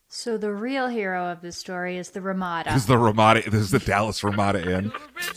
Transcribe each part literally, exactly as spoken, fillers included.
So the real hero of this story is the Ramada. This is the Ramada. This is the Dallas Ramada Inn.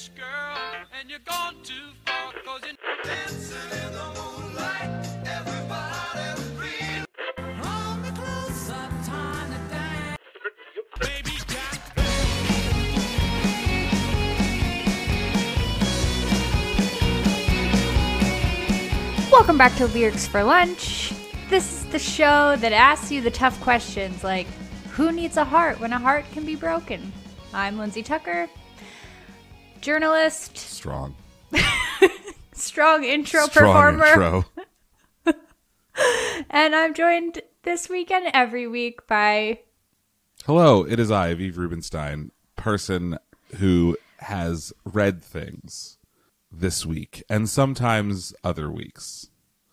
Welcome back to Lyrics for Lunch. This is the show that asks you the tough questions like, who needs a heart when a heart can be broken? I'm Lindsay Tucker, journalist. Strong. Strong intro Strong performer. Intro. And I'm joined this week and every week by... Hello, it is I, Aviv Rubenstein, person who has read things this week and sometimes other weeks.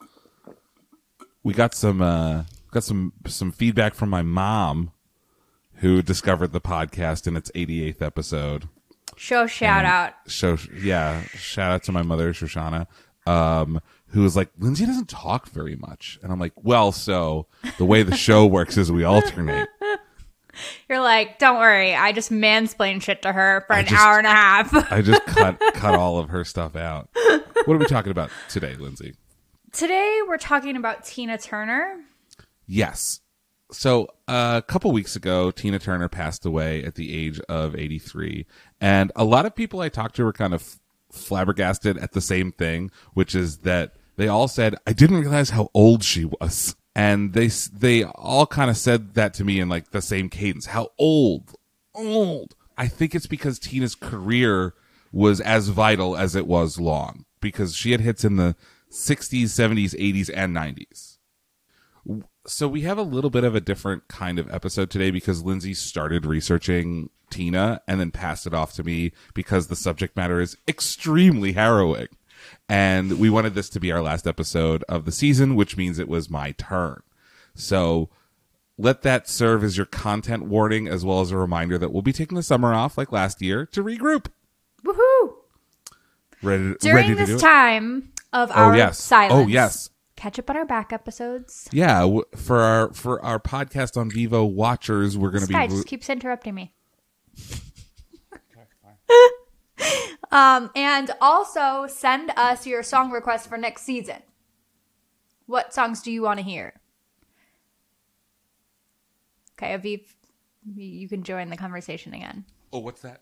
We got some uh, got some some feedback from my mom, who discovered the podcast in its eighty-eighth episode. Show shout and out. Show yeah, shout out to my mother Shoshana, um, who was like, Lindsay doesn't talk very much, and I'm like, well, so the way the show works is we alternate. You're like, don't worry, I just mansplained shit to her for I an just- hour and a half. I just cut cut all of her stuff out. What are we talking about today, Lindsay? Today we're talking about Tina Turner. Yes. So uh, a couple weeks ago, Tina Turner passed away at the age of eighty-three. And a lot of people I talked to were kind of flabbergasted at the same thing, which is that they all said, I didn't realize how old she was. And they they all kind of said that to me in like the same cadence. How old? Old. I think it's because Tina's career was as vital as it was long, because she had hits in the sixties, seventies, eighties, and nineties. So we have a little bit of a different kind of episode today because Lindsay started researching Tina and then passed it off to me because the subject matter is extremely harrowing. And we wanted this to be our last episode of the season, which means it was my turn. So let that serve as your content warning, as well as a reminder that we'll be taking the summer off like last year to regroup. Woohoo! Ready, During ready to this do it? time of Oh, our yes. silence. Oh, yes. Catch up on our back episodes. Yeah, w- for our for our podcast on Vivo watchers, we're going to This be guy re- just keeps interrupting me. um, and also send us your song requests for next season. What songs do you want to hear? Okay, Aviv, you can join the conversation again. Oh, what's that?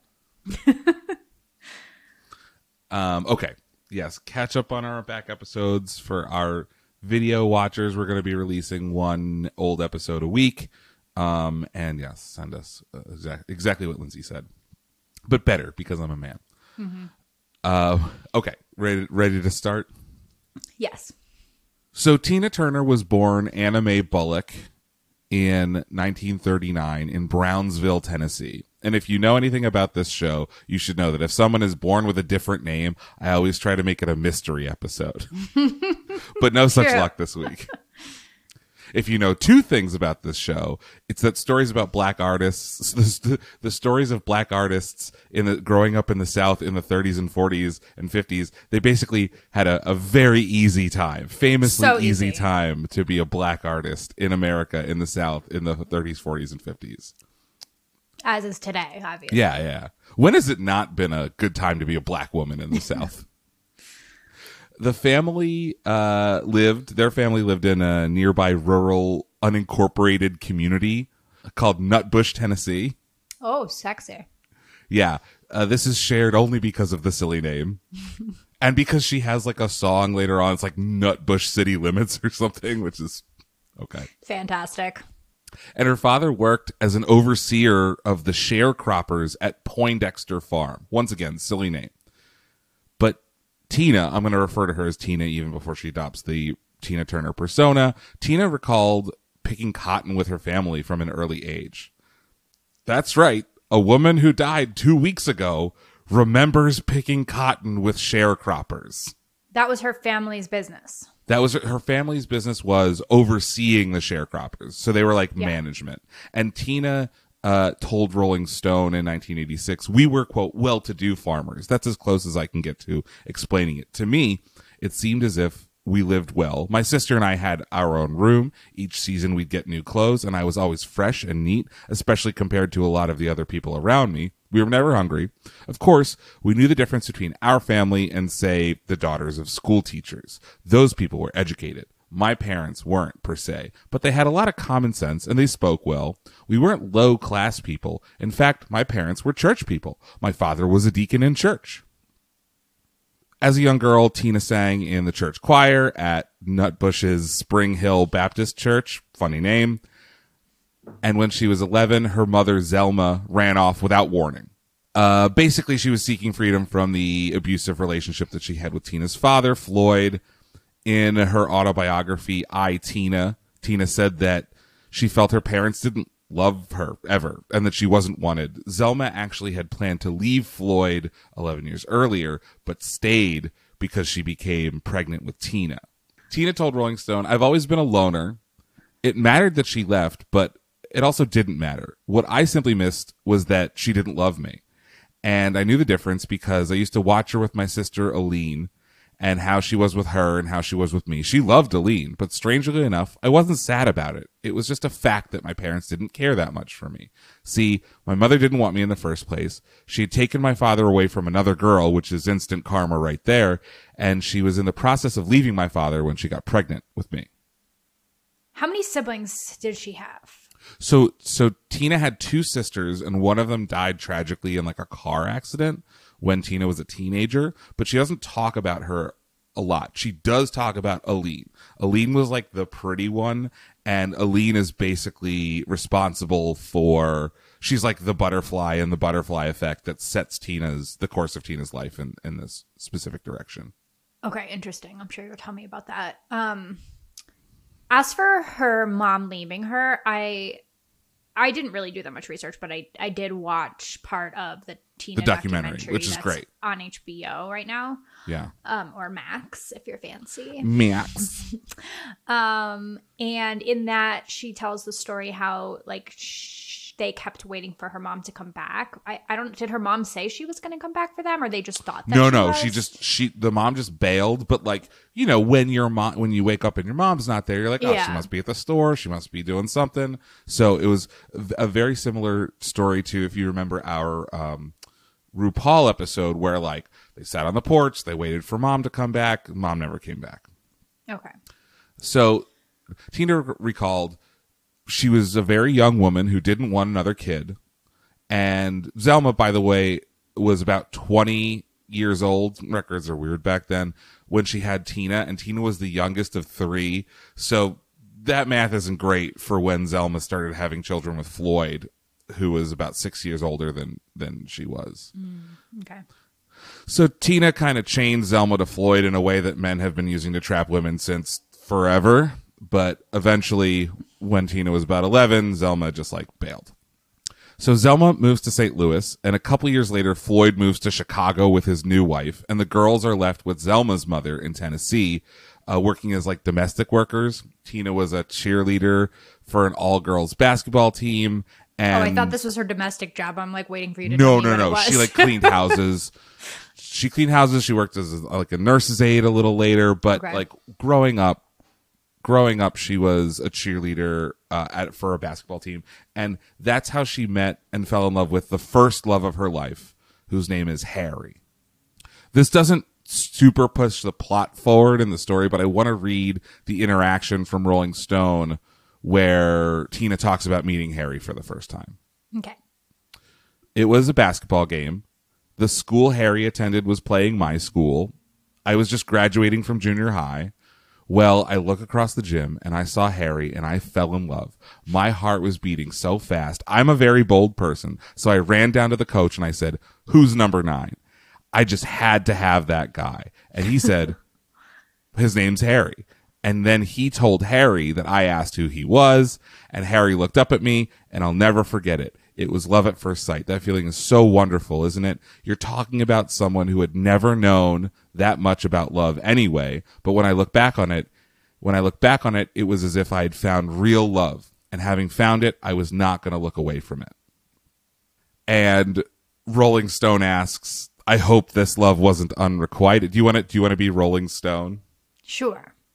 um, okay. Yes, catch up on our back episodes. For our video watchers, we're going to be releasing one old episode a week. Um, and yes, send us uh, exact, exactly what Lindsay said, but better because I'm a man. Mm-hmm. Uh, okay, ready, ready to start? Yes. So Tina Turner was born Anna Mae Bullock in nineteen thirty-nine in Brownsville, Tennessee. And if you know anything about this show, you should know that if someone is born with a different name, I always try to make it a mystery episode. But no such True. luck this week. If you know two things about this show, it's that stories about black artists, the, the stories of black artists in the growing up in the South in the thirties and forties and fifties, they basically had a, a very easy time, famously So easy easy. time to be a black artist in America in the South in the thirties, forties, and fifties. As is today, obviously. Yeah, yeah. When has it not been a good time to be a black woman in the South? The family uh, lived, their family lived in a nearby rural, unincorporated community called Nutbush, Tennessee. Oh, sexy. Yeah, uh, this is shared only because of the silly name. And because she has like a song later on, it's like Nutbush City Limits or something, which is okay. Fantastic. And her father worked as an overseer of the sharecroppers at Poindexter Farm. Once again, silly name. But Tina, I'm going to refer to her as Tina even before she adopts the Tina Turner persona. Tina recalled picking cotton with her family from an early age. That's right. A woman who died two weeks ago remembers picking cotton with sharecroppers. That was her family's business. That was her family's business, was overseeing the sharecroppers. So they were like Yeah. management. And Tina uh, told Rolling Stone in nineteen eighty-six, we were, quote, well-to-do farmers. That's as close as I can get to explaining it. To me, it seemed as if we lived well. My sister and I had our own room. Each season we'd get new clothes, and I was always fresh and neat, especially compared to a lot of the other people around me. We were never hungry. Of course, we knew the difference between our family and, say, the daughters of school teachers. Those people were educated. My parents weren't, per se, but they had a lot of common sense, and they spoke well. We weren't low-class people. In fact, my parents were church people. My father was a deacon in church. As a young girl, Tina sang in the church choir at Nutbush's Spring Hill Baptist Church. Funny name. And when she was eleven, her mother, Zelma, ran off without warning. Uh, basically, she was seeking freedom from the abusive relationship that she had with Tina's father, Floyd. In her autobiography, I, Tina, Tina said that she felt her parents didn't love her ever and that she wasn't wanted. Zelma actually had planned to leave Floyd eleven years earlier, but stayed because she became pregnant with Tina. Tina told Rolling Stone, "I've always been a loner. It mattered that she left, but it also didn't matter. What I simply missed was that she didn't love me. And I knew the difference because I used to watch her with my sister Aline and how she was with her and how she was with me. She loved Aline, but strangely enough, I wasn't sad about it. It was just a fact that my parents didn't care that much for me. See, my mother didn't want me in the first place. She had taken my father away from another girl, which is instant karma right there, and she was in the process of leaving my father when she got pregnant with me." How many siblings did she have? So, so Tina had two sisters, and one of them died tragically in like a car accident when Tina was a teenager, but she doesn't talk about her a lot. She does talk about Aline. Aline was like the pretty one, and Aline is basically responsible for, she's like the butterfly and the butterfly effect that sets Tina's, the course of Tina's life in, in this specific direction. Okay, interesting. I'm sure you'll tell me about that. Um, as for her mom leaving her, I I didn't really do that much research, but I, I did watch part of the Tina the documentary, documentary which is that's great, on H B O right now. Yeah. Um, or Max, if you're fancy. Max. um, and in that, she tells the story how like sh- they kept waiting for her mom to come back. I, I don't. Did her mom say she was going to come back for them, or they just thought that? No, she no. was? She just she the mom just bailed. But like you know, when your mom when you wake up and your mom's not there, you're like, oh, Yeah. she must be at the store. She must be doing something. So it was a very similar story to, if you remember our um, RuPaul episode, where like they sat on the porch, they waited for mom to come back. Mom never came back. Okay. So Tina recalled she was a very young woman who didn't want another kid. And Zelma, by the way, was about twenty years old. Records are weird back then, when she had Tina, and Tina was the youngest of three. So that math isn't great for when Zelma started having children with Floyd, who was about six years older than, than she was. Mm, okay. So Tina kind of chained Zelma to Floyd in a way that men have been using to trap women since forever. But eventually, when Tina was about eleven, Zelma just like bailed. So Zelma moves to Saint Louis, and a couple years later, Floyd moves to Chicago with his new wife, and the girls are left with Zelma's mother in Tennessee, uh, working as like domestic workers. Tina was a cheerleader for an all-girls basketball team. And oh, I thought this was her domestic job. I'm like waiting for you to no, tell me no, what no. it was. She like cleaned houses. She cleaned houses. She worked as like a nurse's aide a little later, but Okay. like growing up, growing up, she was a cheerleader uh, at for a basketball team, and that's how she met and fell in love with the first love of her life, whose name is Harry. This doesn't super push the plot forward in the story, but I want to read the interaction from Rolling Stone where Tina talks about meeting Harry for the first time. Okay. It was a basketball game. The school Harry attended was playing my school. I was just graduating from junior high. Well, I look across the gym and I saw Harry and I fell in love. My heart was beating so fast. I'm a very bold person. So I ran down to the coach and I said, "Who's number nine?" I just had to have that guy. And he said, "His name's Harry." And then he told Harry that I asked who he was, and Harry looked up at me, and I'll never forget it. It was love at first sight. That feeling is so wonderful, isn't it? You're talking about someone who had never known that much about love anyway, but when I look back on it, when I look back on it, it was as if I had found real love, and having found it, I was not going to look away from it. And Rolling Stone asks, I hope this love wasn't unrequited. Do you want to, do you want to be Rolling Stone? Sure.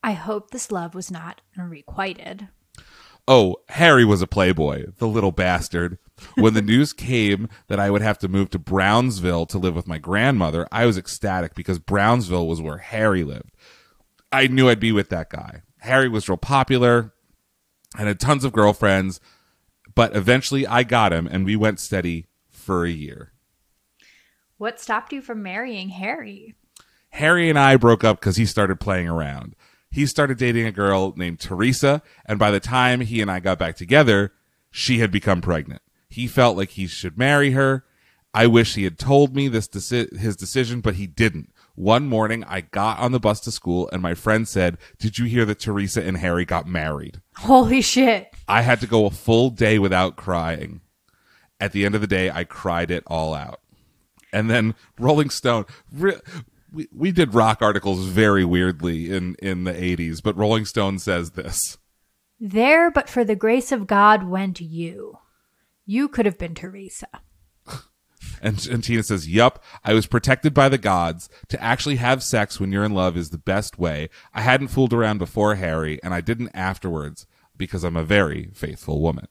I hope this love was not unrequited. Oh, Harry was a playboy, the little bastard. When the news came that I would have to move to Brownsville to live with my grandmother, I was ecstatic because Brownsville was where Harry lived. I knew I'd be with that guy. Harry was real popular and had tons of girlfriends, but eventually I got him and we went steady for a year. What stopped you from marrying Harry? Harry and I broke up because he started playing around. He started dating a girl named Teresa, and by the time he and I got back together, she had become pregnant. He felt like he should marry her. I wish he had told me this deci- his decision, but he didn't. One morning, I got on the bus to school, and my friend said, "Did you hear that Teresa and Harry got married?" Holy shit. I had to go a full day without crying. At the end of the day, I cried it all out. And then Rolling Stone... Re- We, we did rock articles very weirdly in, in the eighties, but Rolling Stone says this. There, but for the grace of God went you. You could have been Teresa. And, and Tina says, yup, I was protected by the gods. To actually have sex when you're in love is the best way. I hadn't fooled around before Harry, and I didn't afterwards because I'm a very faithful woman.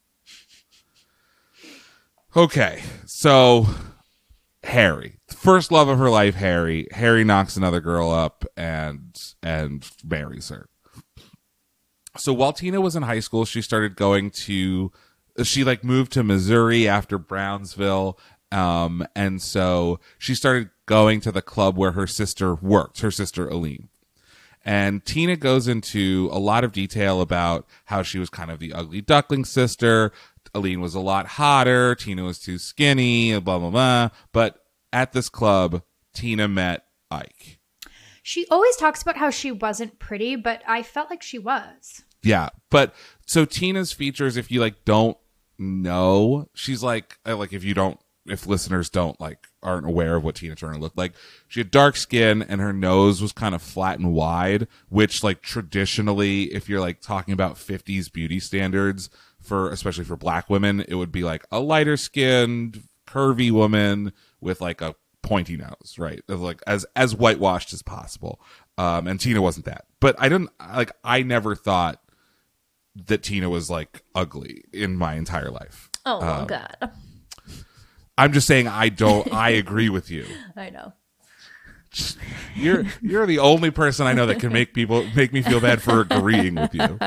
Okay, so... Harry, first love of her life, Harry. Harry knocks another girl up and and marries her. So while Tina was in high school, she started going to, she like moved to Missouri after Brownsville. Um, and so she started going to the club where her sister worked, her sister Aline. And Tina goes into a lot of detail about how she was kind of the ugly duckling sister. Aline was a lot hotter. Tina was too skinny, blah, blah, blah. But at this club, Tina met Ike. She always talks about how she wasn't pretty, but I felt like she was. Yeah. But so Tina's features, if you like don't know, she's like, like if you don't, if listeners don't like, aren't aware of what Tina Turner looked like, she had dark skin and her nose was kind of flat and wide, which like traditionally, if you're like talking about fifties beauty standards, for especially for black women, it would be like a lighter skinned curvy woman with like a pointy nose, right? Like as as whitewashed as possible. Um and Tina wasn't that. But I didn't like I never thought that Tina was like ugly in my entire life. Oh um, god. I'm just saying I don't I agree with you. I know. You're you're the only person I know that can make people make me feel bad for agreeing with you.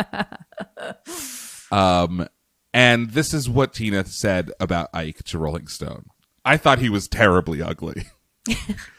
Um, and this is what Tina said about Ike to Rolling Stone. I thought he was terribly ugly. Me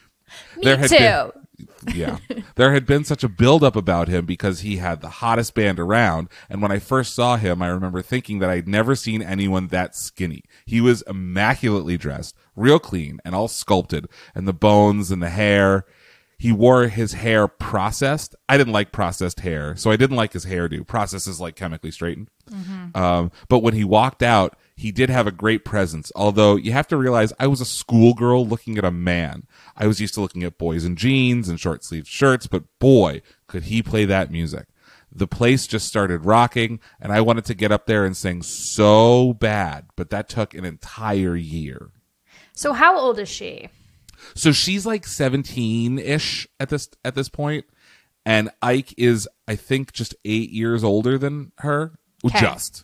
there had too. Been, yeah. There had been such a buildup about him because he had the hottest band around. And when I first saw him, I remember thinking that I'd never seen anyone that skinny. He was immaculately dressed, real clean and all sculpted, and the bones and the hair. He wore his hair processed. I didn't like processed hair, so I didn't like his hairdo. Processed is like chemically straightened. Mm-hmm. Um, but when he walked out, he did have a great presence. Although you have to realize I was a schoolgirl looking at a man. I was used to looking at boys in jeans and short sleeved shirts, but boy, could he play that music. The place just started rocking, and I wanted to get up there and sing so bad, but that took an entire year. So how old is she? So she's like seventeen-ish at this at this point, and Ike is, I think, just eight years older than her. Okay. Just.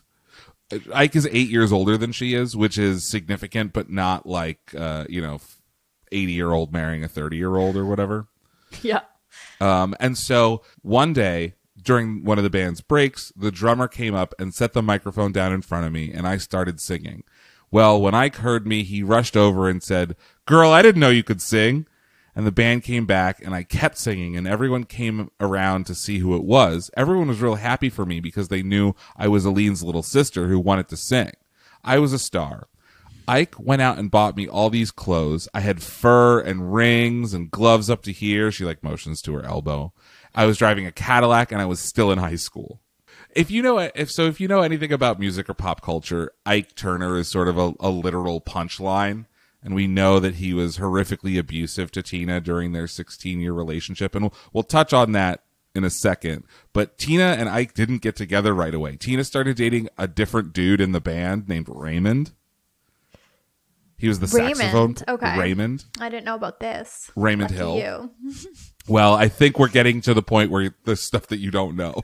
Ike is eight years older than she is, which is significant, but not like, uh, you know, eighty-year-old marrying a thirty-year-old or whatever. Yeah. Um, and so one day, during one of the band's breaks, the drummer came up and set the microphone down in front of me, and I started singing. Well, when Ike heard me, he rushed over and said, "Girl, I didn't know you could sing." And the band came back, and I kept singing, and everyone came around to see who it was. Everyone was real happy for me because they knew I was Aline's little sister who wanted to sing. I was a star. Ike went out and bought me all these clothes. I had fur and rings and gloves up to here. She like motions to her elbow. I was driving a Cadillac, and I was still in high school. If you know, if so, if you know anything about music or pop culture, Ike Turner is sort of a, a literal punchline. And we know that he was horrifically abusive to Tina during their sixteen-year relationship. And we'll, we'll touch on that in a second. But Tina and Ike didn't get together right away. Tina started dating a different dude in the band named Raymond. He was the Raymond. saxophone. Okay. Raymond. I didn't know about this. Raymond Lucky Hill. You. Well, I think we're getting to the point where there's stuff that you don't know.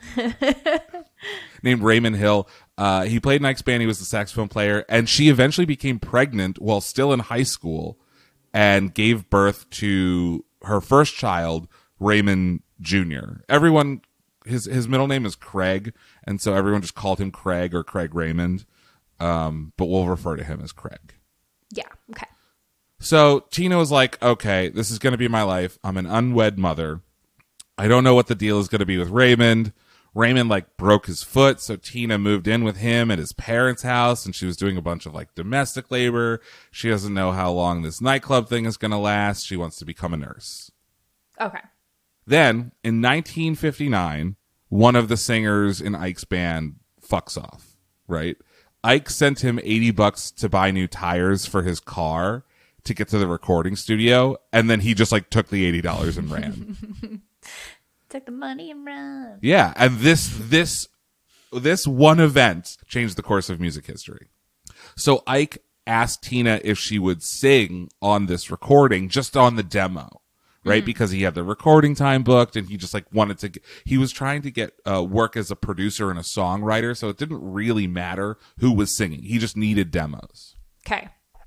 Named Raymond Hill. Uh, he played in Ike's band. He was the saxophone player. And she eventually became pregnant while still in high school and gave birth to her first child, Raymond Junior Everyone, his his middle name is Craig, and so everyone just called him Craig or Craig Raymond. Um, but we'll refer to him as Craig. Yeah, okay. So Tina was like, okay, this is going to be my life. I'm an unwed mother. I don't know what the deal is going to be with Raymond. Raymond like broke his foot, so Tina moved in with him at his parents' house, and she was doing a bunch of like domestic labor. She doesn't know how long this nightclub thing is going to last. She wants to become a nurse. Okay. Then in nineteen fifty-nine, one of the singers in Ike's band fucks off, right? Ike sent him eighty bucks to buy new tires for his car to get to the recording studio, and then he just like took the eighty dollars and ran. Took the money and ran. Yeah, and this this this one event changed the course of music history. So Ike asked Tina if she would sing on this recording, just on the demo, right? Mm. Because he had the recording time booked, and he just like wanted to. Get, he was trying to get uh, work as a producer and a songwriter, so it didn't really matter who was singing. He just needed demos. Okay.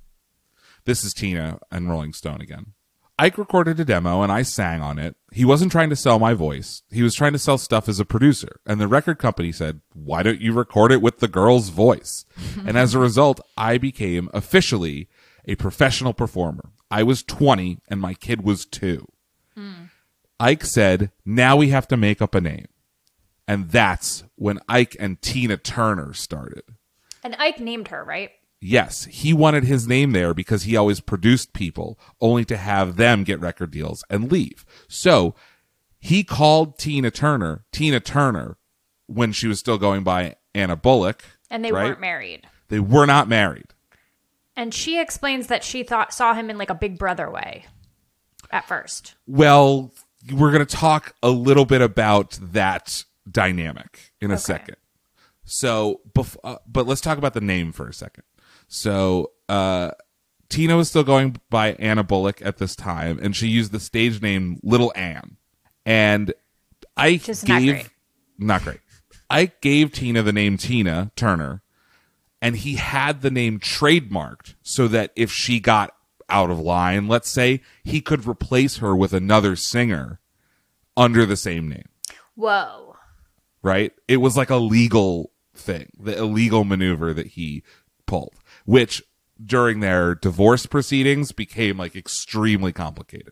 This is Tina and Rolling Stone again. Ike recorded a demo and I sang on it. He wasn't trying to sell my voice. He was trying to sell stuff as a producer. And the record company said, why don't you record it with the girl's voice? And as a result, I became officially a professional performer. I was twenty and my kid was two. Mm. Ike said, now we have to make up a name. And that's when Ike and Tina Turner started. And Ike named her, right? Yes, he wanted his name there because he always produced people only to have them get record deals and leave. So he called Tina Turner, Tina Turner, when she was still going by Anna Bullock. And they right? weren't married. They were not married. And she explains that she thought saw him in like a Big Brother way at first. Well, we're going to talk a little bit about that dynamic in a okay. second. So, bef- uh, but let's talk about the name for a second. So, uh, Tina was still going by Anna Bullock at this time, and she used the stage name Little Ann. And I Just gave, not great. Not great. I gave Tina the name Tina Turner, and he had the name trademarked so that if she got out of line, let's say, he could replace her with another singer under the same name. Whoa. Right? It was like a legal thing, the illegal maneuver that he pulled, which during their divorce proceedings became like extremely complicated.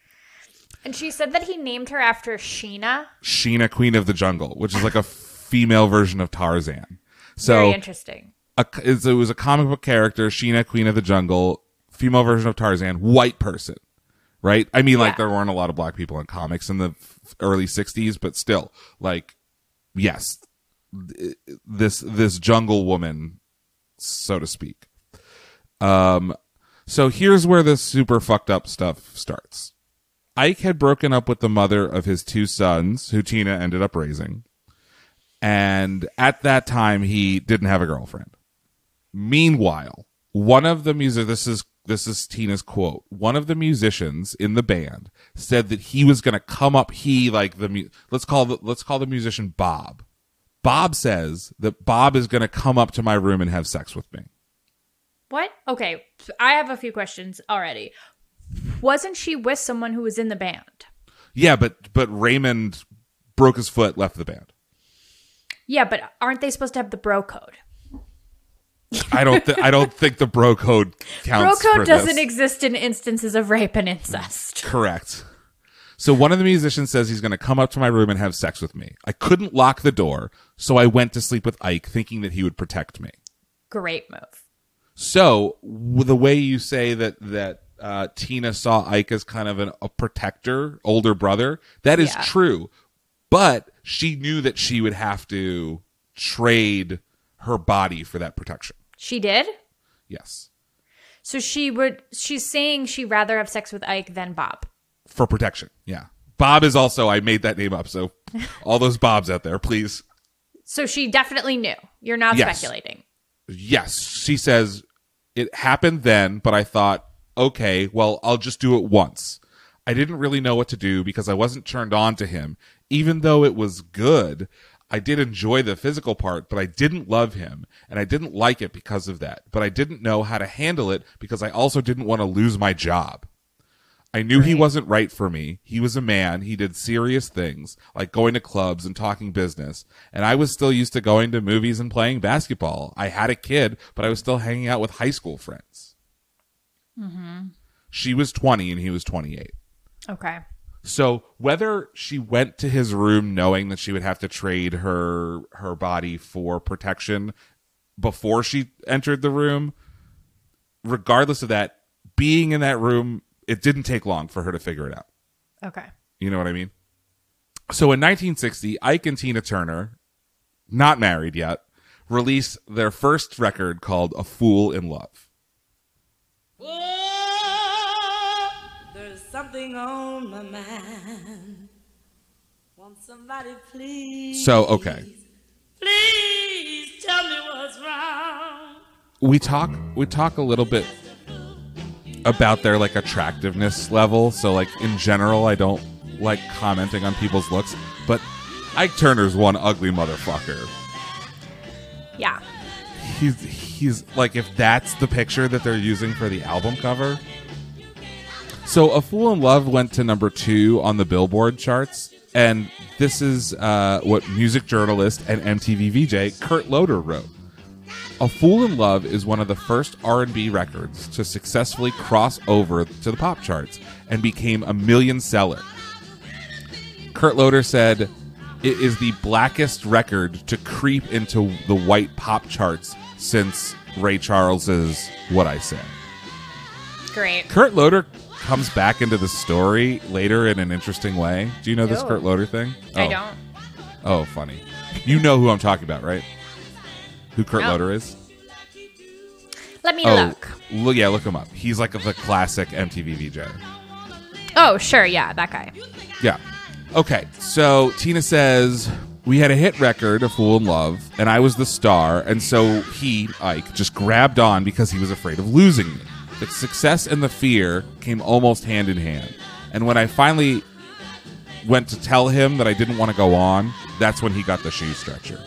And she said that he named her after Sheena. Sheena, Queen of the Jungle, which is like a female version of Tarzan. So very interesting. A, it was a comic book character, Sheena, Queen of the Jungle, female version of Tarzan, white person, right? I mean, like yeah. there weren't a lot of black people in comics in the early sixties, but still, like, yes, this this jungle woman, so to speak. Um, so here's where the super fucked up stuff starts. Ike had broken up with the mother of his two sons, who Tina ended up raising. And at that time, he didn't have a girlfriend. Meanwhile, one of the music, this is, this is Tina's quote. One of the musicians in the band said that he was going to come up, he, like the, mu- let's call the, let's call the musician Bob. Bob says that Bob is going to come up to my room and have sex with me. What? Okay, I have a few questions already. Wasn't she with someone who was in the band? Yeah, but but Raymond broke his foot, left the band. Yeah, but aren't they supposed to have the bro code? I don't. Th- I don't think the bro code counts. Bro code for doesn't this. exist in instances of rape and incest. Correct. So one of the musicians says he's going to come up to my room and have sex with me. I couldn't lock the door, so I went to sleep with Ike, thinking that he would protect me. Great move. So the way you say that that uh, Tina saw Ike as kind of an, a protector, older brother, that is yeah. true. But she knew that she would have to trade her body for that protection. She did? Yes. So she would. She's saying she'd rather have sex with Ike than Bob. For protection, yeah. Bob is also, I made that name up, so all those Bobs out there, please. So she definitely knew. You're not yes. speculating. Yes. She says, It happened then, but I thought, okay, well, I'll just do it once. I didn't really know what to do because I wasn't turned on to him. Even though it was good, I did enjoy the physical part, but I didn't love him, and I didn't like it because of that. But I didn't know how to handle it because I also didn't want to lose my job. I knew right. he wasn't right for me. He was a man. He did serious things, like going to clubs and talking business. And I was still used to going to movies and playing basketball. I had a kid, but I was still hanging out with high school friends. Mm-hmm. She was twenty and he was twenty-eight. Okay. So whether she went to his room knowing that she would have to trade her her body for protection before she entered the room, regardless of that, being in that room, it didn't take long for her to figure it out. Okay. You know what I mean? So in nineteen sixty, Ike and Tina Turner, not married yet, released their first record called A Fool in Love. Whoa, there's something on my mind. Want somebody, please. So, okay. Please tell me what's wrong. We talk we talk a little bit about their like attractiveness level. So like in general, I don't like commenting on people's looks, but Ike Turner's one ugly motherfucker. Yeah. He's he's like, if that's the picture that they're using for the album cover. So A Fool in Love went to number two on the Billboard charts, and this is uh, what music journalist and M T V V J Kurt Loder wrote. A Fool in Love is one of the first R and B records to successfully cross over to the pop charts and became a million seller. Kurt Loder said, it is the blackest record to creep into the white pop charts since Ray Charles's What I Say. Great. Kurt Loder comes back into the story later in an interesting way. Do you know this No. Kurt Loder thing? I Oh. don't. Oh, funny. You know who I'm talking about, right? Who Kurt No. Loder is? Let me Oh, look. look, yeah, look him up. He's like the classic M T V V J. Oh, sure. Yeah, that guy. Yeah. Okay, so Tina says, we had a hit record, A Fool in Love, and I was the star, and so he, Ike, just grabbed on because he was afraid of losing me. The success and the fear came almost hand in hand. And when I finally went to tell him that I didn't want to go on, that's when he got the shoe stretcher.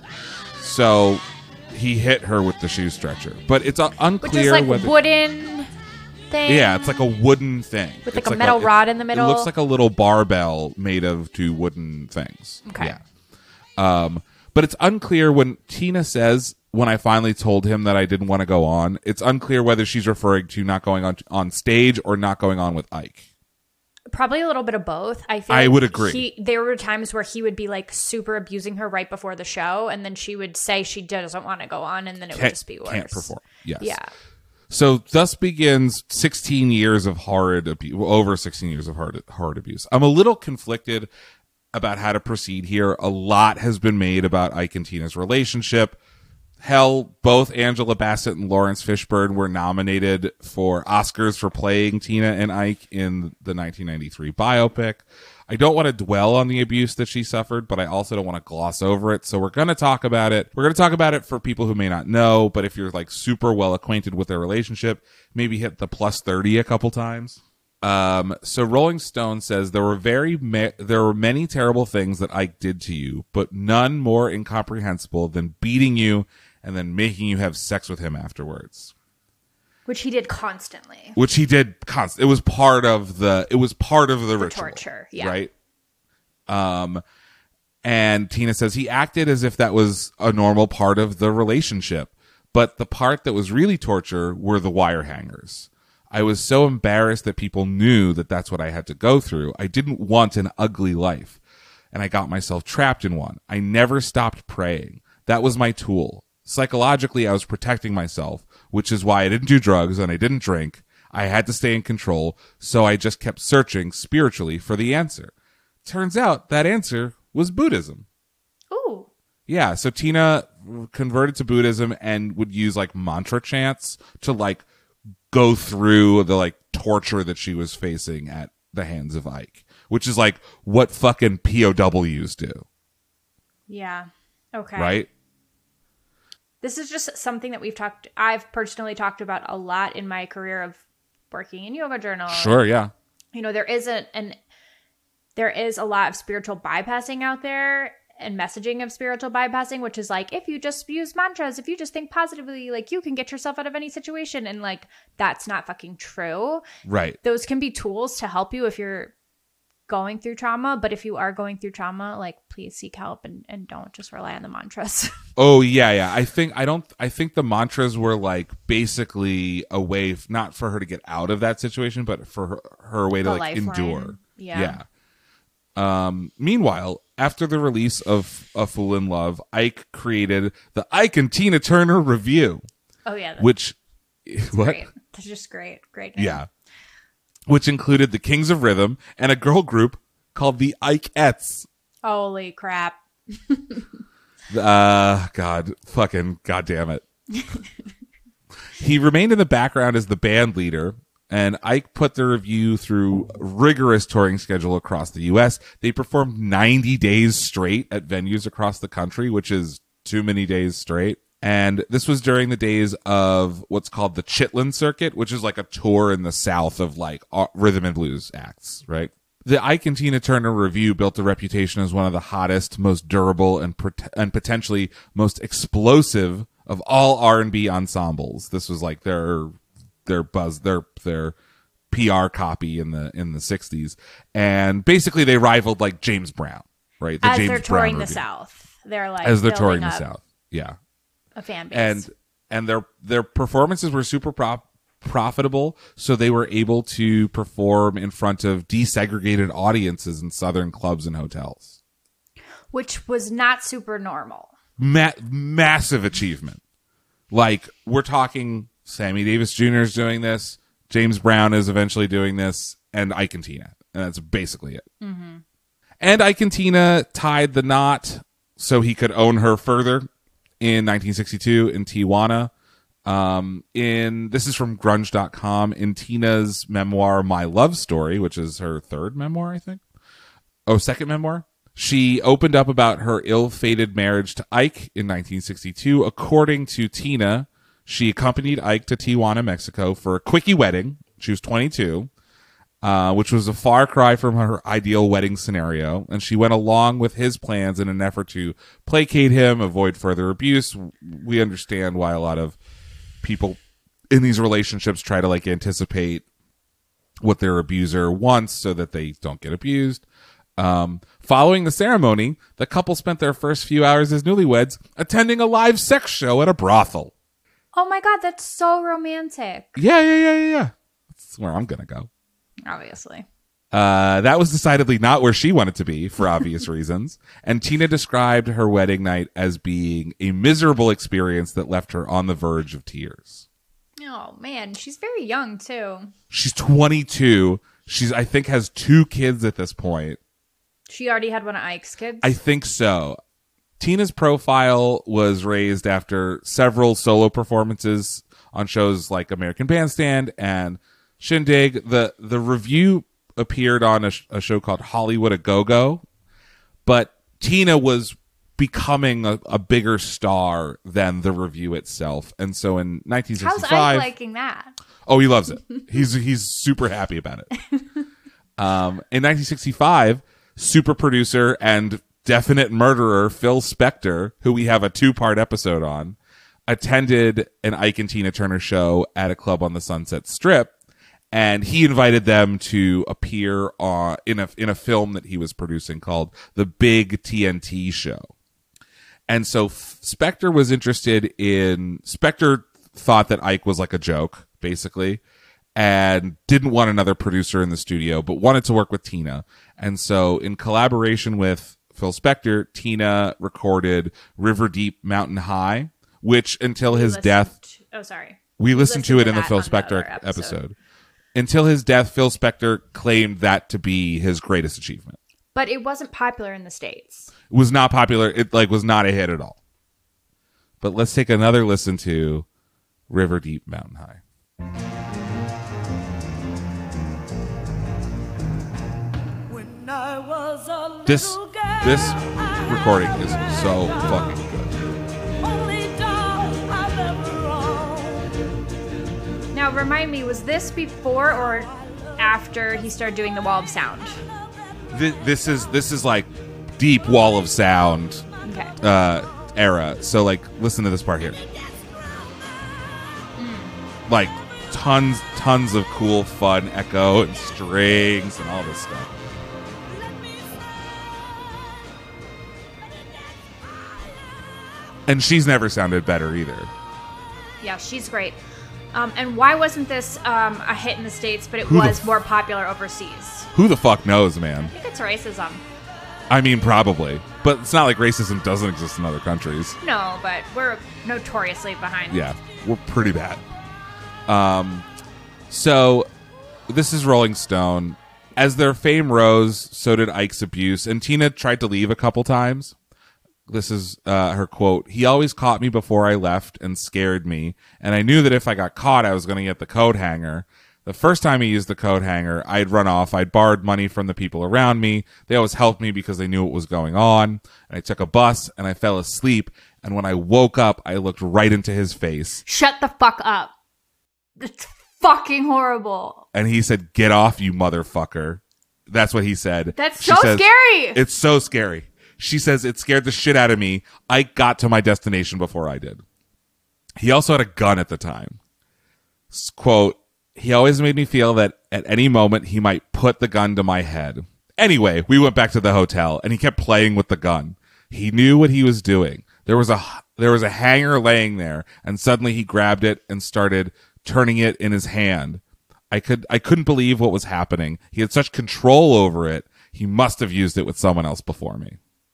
So he hit her with the shoe stretcher. But it's uh, unclear Which is like whether... wooden thing. Yeah, it's like a wooden thing. With like It's a metal it's- rod in the middle? It looks like a little barbell made of two wooden things. Okay. Yeah. Um, but it's unclear when Tina says, when I finally told him that I didn't want to go on, it's unclear whether she's referring to not going on on stage or not going on with Ike. Probably a little bit of both. I feel I like would agree. He, there were times where he would be like super abusing her right before the show, and then she would say she doesn't want to go on, and then it would Can't, just be worse. can't perform. Yes. Yeah. So thus begins sixteen years of horrid abuse, over sixteen years of horrid, horrid abuse. I'm a little conflicted about how to proceed here. A lot has been made about Ike and Tina's relationship. Hell, both Angela Bassett and Lawrence Fishburne were nominated for Oscars for playing Tina and Ike in the nineteen ninety-three biopic. I don't want to dwell on the abuse that she suffered, but I also don't want to gloss over it. So we're going to talk about it. We're going to talk about it for people who may not know, but if you're like super well acquainted with their relationship, maybe hit the plus thirty a couple times. Um, so Rolling Stone says there were very ma- there were many terrible things that Ike did to you, but none more incomprehensible than beating you and then making you have sex with him afterwards. Which he did constantly. Which he did const- it was part of the it was part of the, The ritual. torture, yeah. Right? Um and Tina says he acted as if that was a normal part of the relationship, but the part that was really torture were the wire hangers. I was so embarrassed that people knew that that's what I had to go through. I didn't want an ugly life, and I got myself trapped in one. I never stopped praying. That was my tool. Psychologically, I was protecting myself, which is why I didn't do drugs and I didn't drink. I had to stay in control, so I just kept searching spiritually for the answer. Turns out that answer was Buddhism. Ooh. Yeah, so Tina converted to Buddhism and would use like mantra chants to like go through the like torture that she was facing at the hands of Ike, which is like what fucking P O Ws do. Yeah. Okay. Right? this is just something that we've talked, I've personally talked about a lot in my career of working in Yoga Journal. Sure, yeah. You know, there isn't an, there is a lot of spiritual bypassing out there and messaging of spiritual bypassing, which is like, if you just use mantras, if you just think positively, like you can get yourself out of any situation. And like, that's not fucking true. Right. Those can be tools to help you if you're going through trauma. But if you are going through trauma, like please seek help and, and don't just rely on the mantras. Oh yeah. Yeah. I think, I don't, I think the mantras were like basically a way, f- not for her to get out of that situation, but for her, her way to A like lifeline. endure. Yeah. Yeah. Um, meanwhile, after the release of A Fool in Love, Ike created the Ike and Tina Turner Review, Oh yeah. That's which, what? great. That's just great. Great. name. Yeah. Which included the Kings of Rhythm and a girl group called the Ikeettes. Holy crap. Uh, God, fucking goddamn it. He remained in the background as the band leader, and Ike put the review through rigorous touring schedule across the U S. They performed ninety days straight at venues across the country, which is too many days straight. And this was during the days of what's called the Chitlin Circuit, which is like a tour in the South of like uh, rhythm and blues acts, right? The Ike and Tina Turner Review built a reputation as one of the hottest, most durable, and pot- and potentially most explosive of all R and B ensembles. This was like their their buzz, their their P R copy in the in the sixties, and basically they rivaled like James Brown, right? The As James they're Brown touring the Review. South. They're like As they're building touring the up South, yeah. a fan base. And and their their performances were super prop. profitable, so they were able to perform in front of desegregated audiences in southern clubs and hotels. Which was not super normal. Ma- massive achievement. Like, we're talking Sammy Davis Junior is doing this, James Brown is eventually doing this, and Ike and Tina. And that's basically it. Mm-hmm. And Ike and Tina tied the knot so he could own her further in nineteen sixty-two in Tijuana. Um, in this is from grunge dot com, in Tina's memoir My Love Story, which is her third memoir, I think. Oh, second memoir. She opened up about her ill-fated marriage to Ike in nineteen sixty-two. According to Tina, she accompanied Ike to Tijuana, Mexico for a quickie wedding. She was twenty-two, uh, which was a far cry from her ideal wedding scenario. And she went along with his plans in an effort to placate him, avoid further abuse. We understand why a lot of people in these relationships try to like anticipate what their abuser wants so that they don't get abused. Um, following the ceremony, the couple spent their first few hours as newlyweds attending a live sex show at a brothel. Oh my God, that's so romantic. Yeah, yeah, yeah, yeah, yeah. That's where I'm gonna go. Obviously. Uh, that was decidedly not where she wanted to be for obvious reasons. And Tina described her wedding night as being a miserable experience that left her on the verge of tears. Oh man, she's very young too. She's twenty-two. She's, I think, has two kids at this point. She already had one of Ike's kids. I think so. Tina's profile was raised after several solo performances on shows like American Bandstand and Shindig. The, the review appeared on a, sh- a show called Hollywood a Go-Go, but Tina was becoming a, a bigger star than the review itself. And so in nineteen sixty-five, how's Ike liking that? oh, he loves it. He's he's super happy about it. Um, in nineteen sixty-five, super producer and definite murderer Phil Spector, who we have a two-part episode on, attended an Ike and Tina Turner show at a club on the Sunset Strip. And he invited them to appear on, in a in a film that he was producing called The Big T N T Show. And so Spector was interested in... Spector thought that Ike was like a joke, basically, and didn't want another producer in the studio, but wanted to work with Tina. And so in collaboration with Phil Spector, Tina recorded River Deep Mountain High, which until his Listened death... to- oh, sorry. We listened, to it in the that Phil on the Spector other episode. episode. Until his death, Phil Spector claimed that to be his greatest achievement. But it wasn't popular in the States. It was not popular. It like was not a hit at all. But let's take another listen to River Deep Mountain High. When I was a little This girl, this I recording had a is red so dog. fucking good. Only dog Now, remind me, was this before or after he started doing the Wall of Sound? Th- this is this is like deep Wall of Sound Okay. uh, era. So like, listen to this part here. Mm. Like tons tons of cool, fun echo and strings and all this stuff. And she's never sounded better either. Yeah, she's great. Um, and why wasn't this um, a hit in the States, but it Who the was f- more popular overseas? Who the fuck knows, man? I think it's racism. I mean, probably. But it's not like racism doesn't exist in other countries. No, but we're notoriously behind. Yeah, we're pretty bad. Um, so this is Rolling Stone. As their fame rose, so did Ike's abuse, and Tina tried to leave a couple times. This is uh, her quote. He always caught me before I left and scared me, and I knew that if I got caught, I was going to get the coat hanger. The first time he used the coat hanger, I'd run off. I'd borrowed money from the people around me. They always helped me because they knew what was going on. And I took a bus, and I fell asleep, and when I woke up, I looked right into his face. Shut the fuck up. It's fucking horrible. And he said, "Get off, you motherfucker." That's what he said. That's She so says, scary. It's so scary. She says, "It scared the shit out of me. I got to my destination before I did." He also had a gun at the time. S- Quote, "He always made me feel that at any moment he might put the gun to my head." Anyway, we went back to the hotel and he kept playing with the gun. He knew what he was doing. There was a there was a hanger laying there, and suddenly he grabbed it and started turning it in his hand. I could I couldn't believe what was happening. He had such control over it. He must have used it with someone else before me.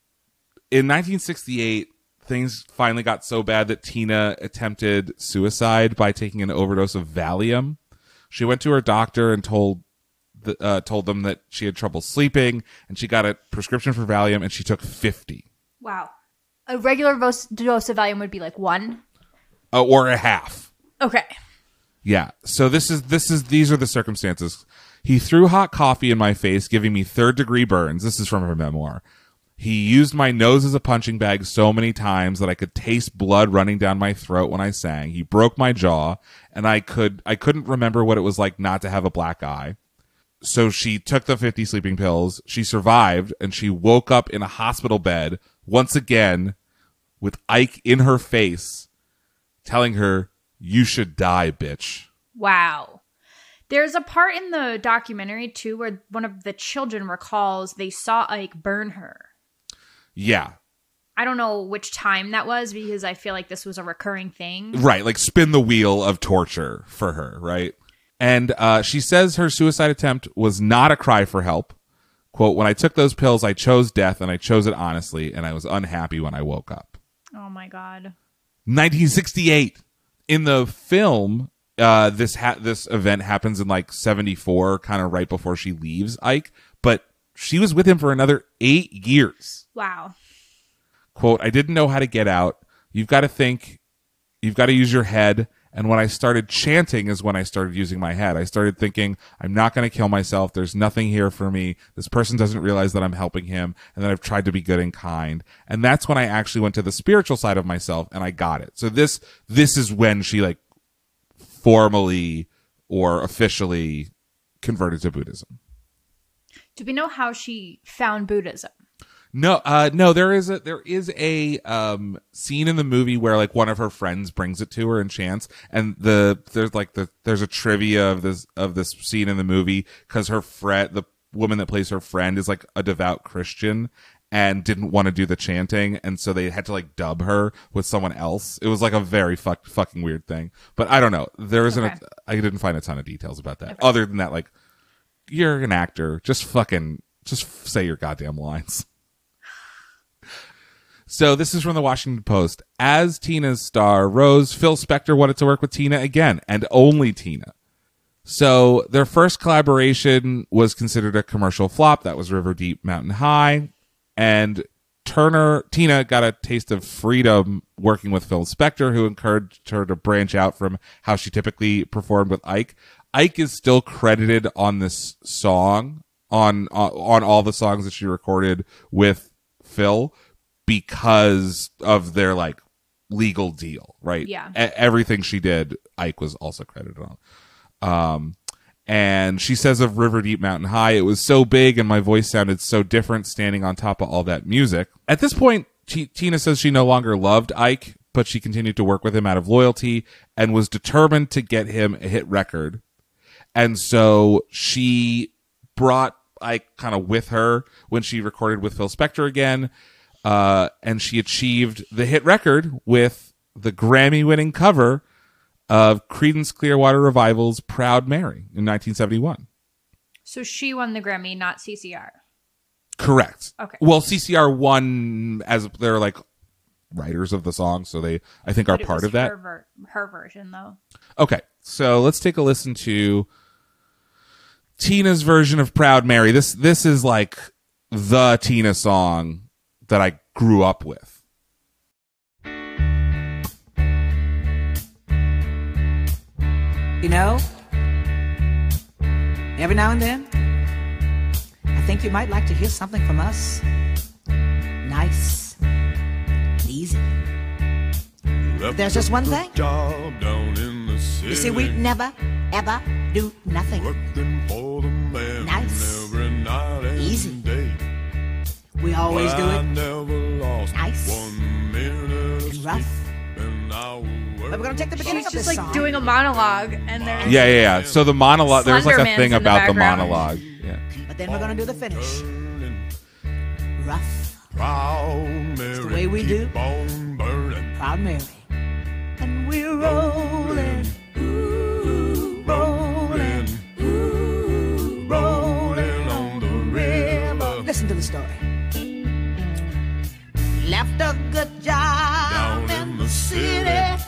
In nineteen sixty-eight, things finally got so bad that Tina attempted suicide by taking an overdose of Valium. She went to her doctor and told the, uh, told them that she had trouble sleeping, and she got a prescription for Valium, and she took fifty. Wow. A regular dose dose of Valium would be like one? Uh, or a half. Okay. Yeah. So this is this is these are the circumstances. He threw hot coffee in my face, giving me third degree burns. This is from her memoir. He used my nose as a punching bag so many times that I could taste blood running down my throat when I sang. He broke my jaw, and I could I couldn't remember what it was like not to have a black eye. So she took the fifty sleeping pills. She survived, and she woke up in a hospital bed once again with Ike in her face, telling her, "You should die, bitch." Wow. There's a part in the documentary, too, where one of the children recalls they saw Ike burn her. Yeah. I don't know which time that was because I feel like this was a recurring thing. Right, like spin the wheel of torture for her, right? And uh, she says her suicide attempt was not a cry for help. Quote, "When I took those pills, I chose death, and I chose it honestly, and I was unhappy when I woke up." Oh, my God. nineteen sixty-eight. In the film, uh, this ha- this event happens in like seventy-four, kind of right before she leaves Ike, but she was with him for another eight years. Wow. Quote, "I didn't know how to get out. You've got to think, you've got to use your head. And when I started chanting is when I started using my head. I started thinking, I'm not going to kill myself. There's nothing here for me. This person doesn't realize that I'm helping him and that I've tried to be good and kind." And that's when I actually went to the spiritual side of myself and I got it. So this, this is when she like formally or officially converted to Buddhism. Do we know how she found Buddhism? No, uh, no, there is a, there is a, um, scene in the movie where like one of her friends brings it to her and chants, and the, there's like the, there's a trivia of this, of this scene in the movie, cause her friend, the woman that plays her friend is like a devout Christian and didn't want to do the chanting. And so they had to like dub her with someone else. It was like a very fuck, fucking weird thing, but I don't know. There isn't, Okay. a, I didn't find a ton of details about that. Okay. Other than that, like, you're an actor, just fucking, just say your goddamn lines. So this is from the Washington Post. As Tina's star rose, Phil Spector wanted to work with Tina again, and only Tina. So their first collaboration was considered a commercial flop. That was River Deep Mountain High. And Turner, Tina got a taste of freedom working with Phil Spector, who encouraged her to branch out from how she typically performed with Ike. Ike is still credited on this song, on on, on all the songs that she recorded with Phil, because of their like legal deal, right? Yeah. E- everything she did, Ike was also credited on. Um, and she says of River Deep Mountain High, it was so big and my voice sounded so different standing on top of all that music. At this point, T- Tina says she no longer loved Ike, but she continued to work with him out of loyalty and was determined to get him a hit record. And so she brought Ike kind of with her when she recorded with Phil Spector again. Uh, and she achieved the hit record with the Grammy-winning cover of Creedence Clearwater Revival's Proud Mary in nineteen seventy-one. So she won the Grammy, not C C R. Correct. Okay. Well, C C R won as they're like writers of the song, so they, I think, are But it part was of that. Her, ver- her version, though. Okay, so let's take a listen to Tina's version of Proud Mary. This this is like the Tina song that I grew up with. You know, every now and then, I think you might like to hear something from us. Nice, easy. But there's just one thing. Job down in the city. You see, we never, ever do nothing. Working for the man Nice. every night and Easy. day. We always do I it never lost Nice. one minute of and rough. sleep, and I will But we're gonna take the beginning She's of just this like song. doing a monologue, and there's Yeah, yeah, yeah. So the monologue, there's like a Slenderman's thing in the about the background. monologue. Yeah. But then we're gonna do the finish. burning. Rough, Proud Mary, the way we keep do. on burning. Proud Mary. And we're rolling, ooh, rolling, ooh, rolling on the river. Listen to the story. Left a good job Down in the city,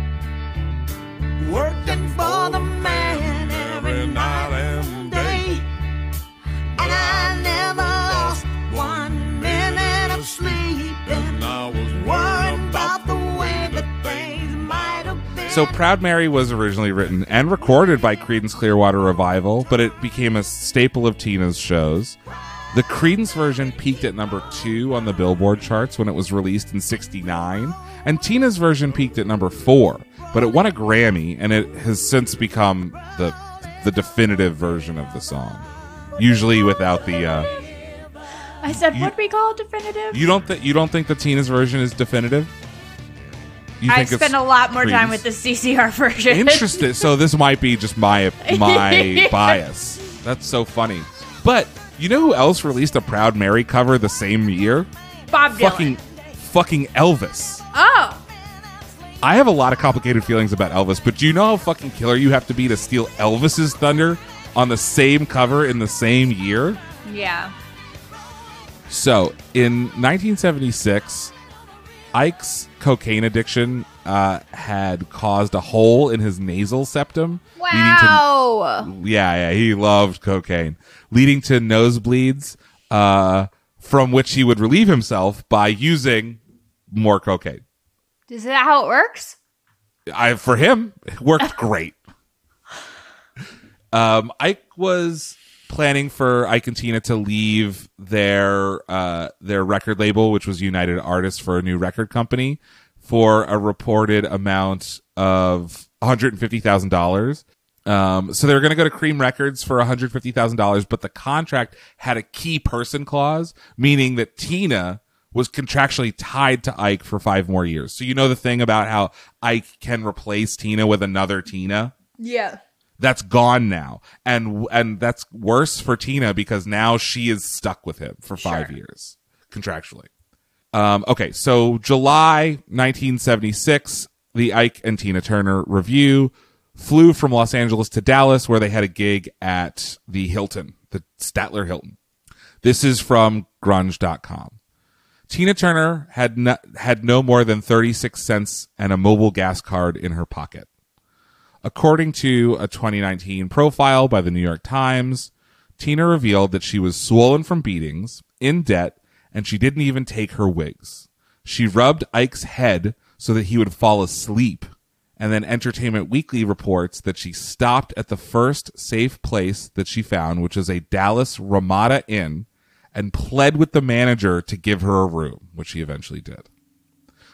working for the man every night and day. And I never lost one minute of sleep, and I was worrying about the way that things might have been. So Proud Mary was originally written and recorded by Creedence Clearwater Revival, but it became a staple of Tina's shows. The Creedence version peaked at number two on the Billboard charts when it was released in sixty-nine, and Tina's version peaked at number four, but it won a Grammy, and it has since become the the definitive version of the song, usually without the. Uh, I said, You- what we call it definitive? you don't think you don't think that Tina's version is definitive? You I think it's spend a lot more time Creedence? with the C C R version. Interesting. So this might be just my my bias. That's so funny. But you know who else released a Proud Mary cover the same year? Bob Dylan. Fucking fucking Elvis. Oh, I have a lot of complicated feelings about Elvis, but do you know how fucking killer you have to be to steal Elvis's thunder on the same cover in the same year? yeah. So, in nineteen seventy-six, Ike's cocaine addiction uh, had caused a hole in his nasal septum. leading to- Wow. Yeah, yeah, he loved cocaine, leading to nosebleeds, uh, from which he would relieve himself by using more cocaine. Is that how it works? I, for him, it worked great. Um, Ike was planning for Ike and Tina to leave their uh, their record label, which was United Artists, for a new record company for a reported amount of one hundred fifty thousand dollars. Um, so they were going to go to Cream Records for one hundred fifty thousand dollars, but the contract had a key person clause, meaning that Tina was contractually tied to Ike for five more years. So you know the thing about how Ike can replace Tina with another Tina? Yeah. That's gone now. And and that's worse for Tina because now she is stuck with him for five Sure. years contractually. Um, okay, so July nineteen seventy-six, the Ike and Tina Turner Review flew from Los Angeles to Dallas, where they had a gig at the Hilton, the Statler Hilton. This is from grunge dot com. Tina Turner had no, had no more than thirty-six cents and a mobile gas card in her pocket. According to a twenty nineteen profile by the New York Times, Tina revealed that she was swollen from beatings, in debt, and she didn't even take her wigs. She rubbed Ike's head so that he would fall asleep, and then Entertainment Weekly reports that she stopped at the first safe place that she found, which is a Dallas Ramada Inn, and pled with the manager to give her a room, which he eventually did.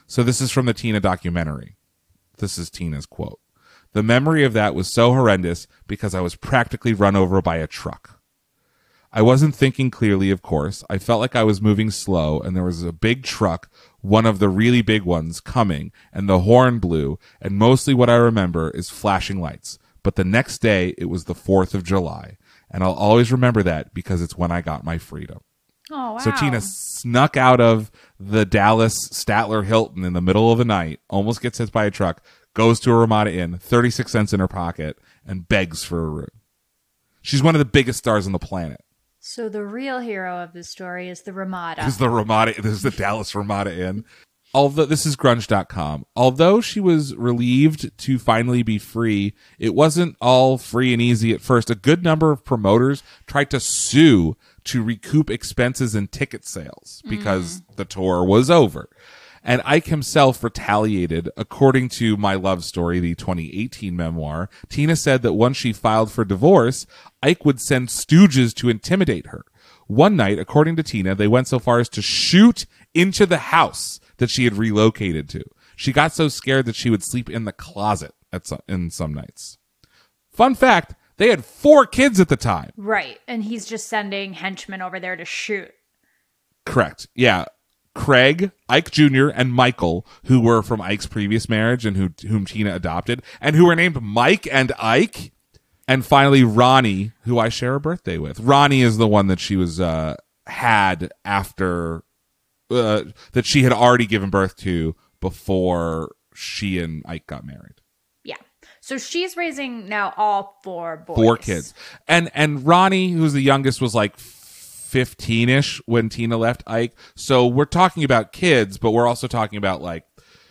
So this is from the Tina documentary. This is Tina's quote. The memory of that was so horrendous because I was practically run over by a truck. I wasn't thinking clearly, of course. I felt like I was moving slow, and there was a big truck, one of the really big ones, coming, and the horn blew, and mostly what I remember is flashing lights. But the next day, it was the fourth of July, and I'll always remember that because it's when I got my freedom. Oh, wow. So Tina snuck out of the Dallas Statler Hilton in the middle of the night, almost gets hit by a truck, goes to a Ramada Inn, thirty-six cents in her pocket, and begs for a room. She's one of the biggest stars on the planet. So the real hero of this story is the Ramada. This is the Ramada. This is the Dallas Ramada Inn. Although this is grunge dot com. Although she was relieved to finally be free, it wasn't all free and easy at first. A good number of promoters tried to sue to recoup expenses and ticket sales because mm. the tour was over. And Ike himself retaliated. According to My Love Story, the twenty eighteen memoir, Tina said that once she filed for divorce, Ike would send stooges to intimidate her. One night, according to Tina, they went so far as to shoot into the house that she had relocated to. She got so scared that she would sleep in the closet at some, in some nights. Fun fact, they had four kids at the time. Right. And he's just sending henchmen over there to shoot. Correct. Yeah. Craig, Ike Junior, and Michael, who were from Ike's previous marriage and who whom Tina adopted, and who were named Mike and Ike. And finally, Ronnie, who I share a birthday with. Ronnie is the one that she was uh, had after uh, that she had already given birth to before she and Ike got married. Yeah. So she's raising now all four boys. Four kids. And and Ronnie, who's the youngest, was like fifteen-ish when Tina left Ike. So we're talking about kids, but we're also talking about like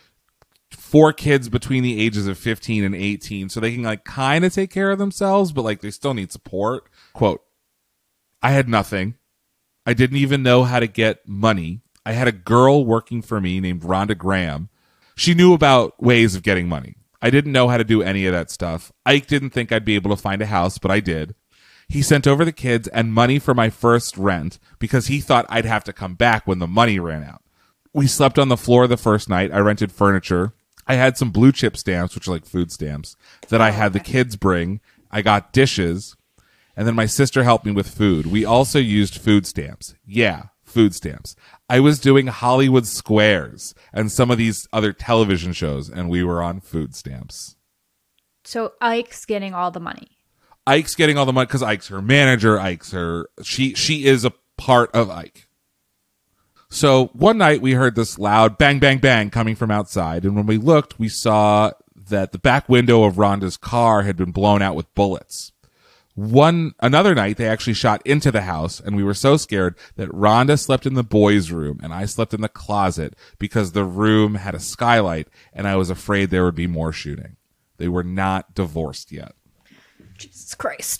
four kids between the ages of fifteen and eighteen. So they can like kind of take care of themselves, but like they still need support. Quote, I had nothing. I didn't even know how to get money. I had a girl working for me named Rhonda Graham. She knew about ways of getting money. I didn't know how to do any of that stuff. Ike didn't think I'd be able to find a house, but I did. He sent over the kids and money for my first rent because he thought I'd have to come back when the money ran out. We slept on the floor the first night. I rented furniture. I had some blue chip stamps, which are like food stamps, that I had the kids bring. I got dishes. And then my sister helped me with food. We also used food stamps. Yeah, food stamps. I was doing Hollywood Squares and some of these other television shows, and we were on food stamps. So Ike's getting all the money. Ike's getting all the money because Ike's her manager. Ike's her. She she is a part of Ike. So one night we heard this loud bang, bang, bang coming from outside. And when we looked, we saw that the back window of Rhonda's car had been blown out with bullets. One, another night they actually shot into the house, and we were so scared that Rhonda slept in the boys' room and I slept in the closet because the room had a skylight and I was afraid there would be more shooting. They were not divorced yet. Jesus Christ.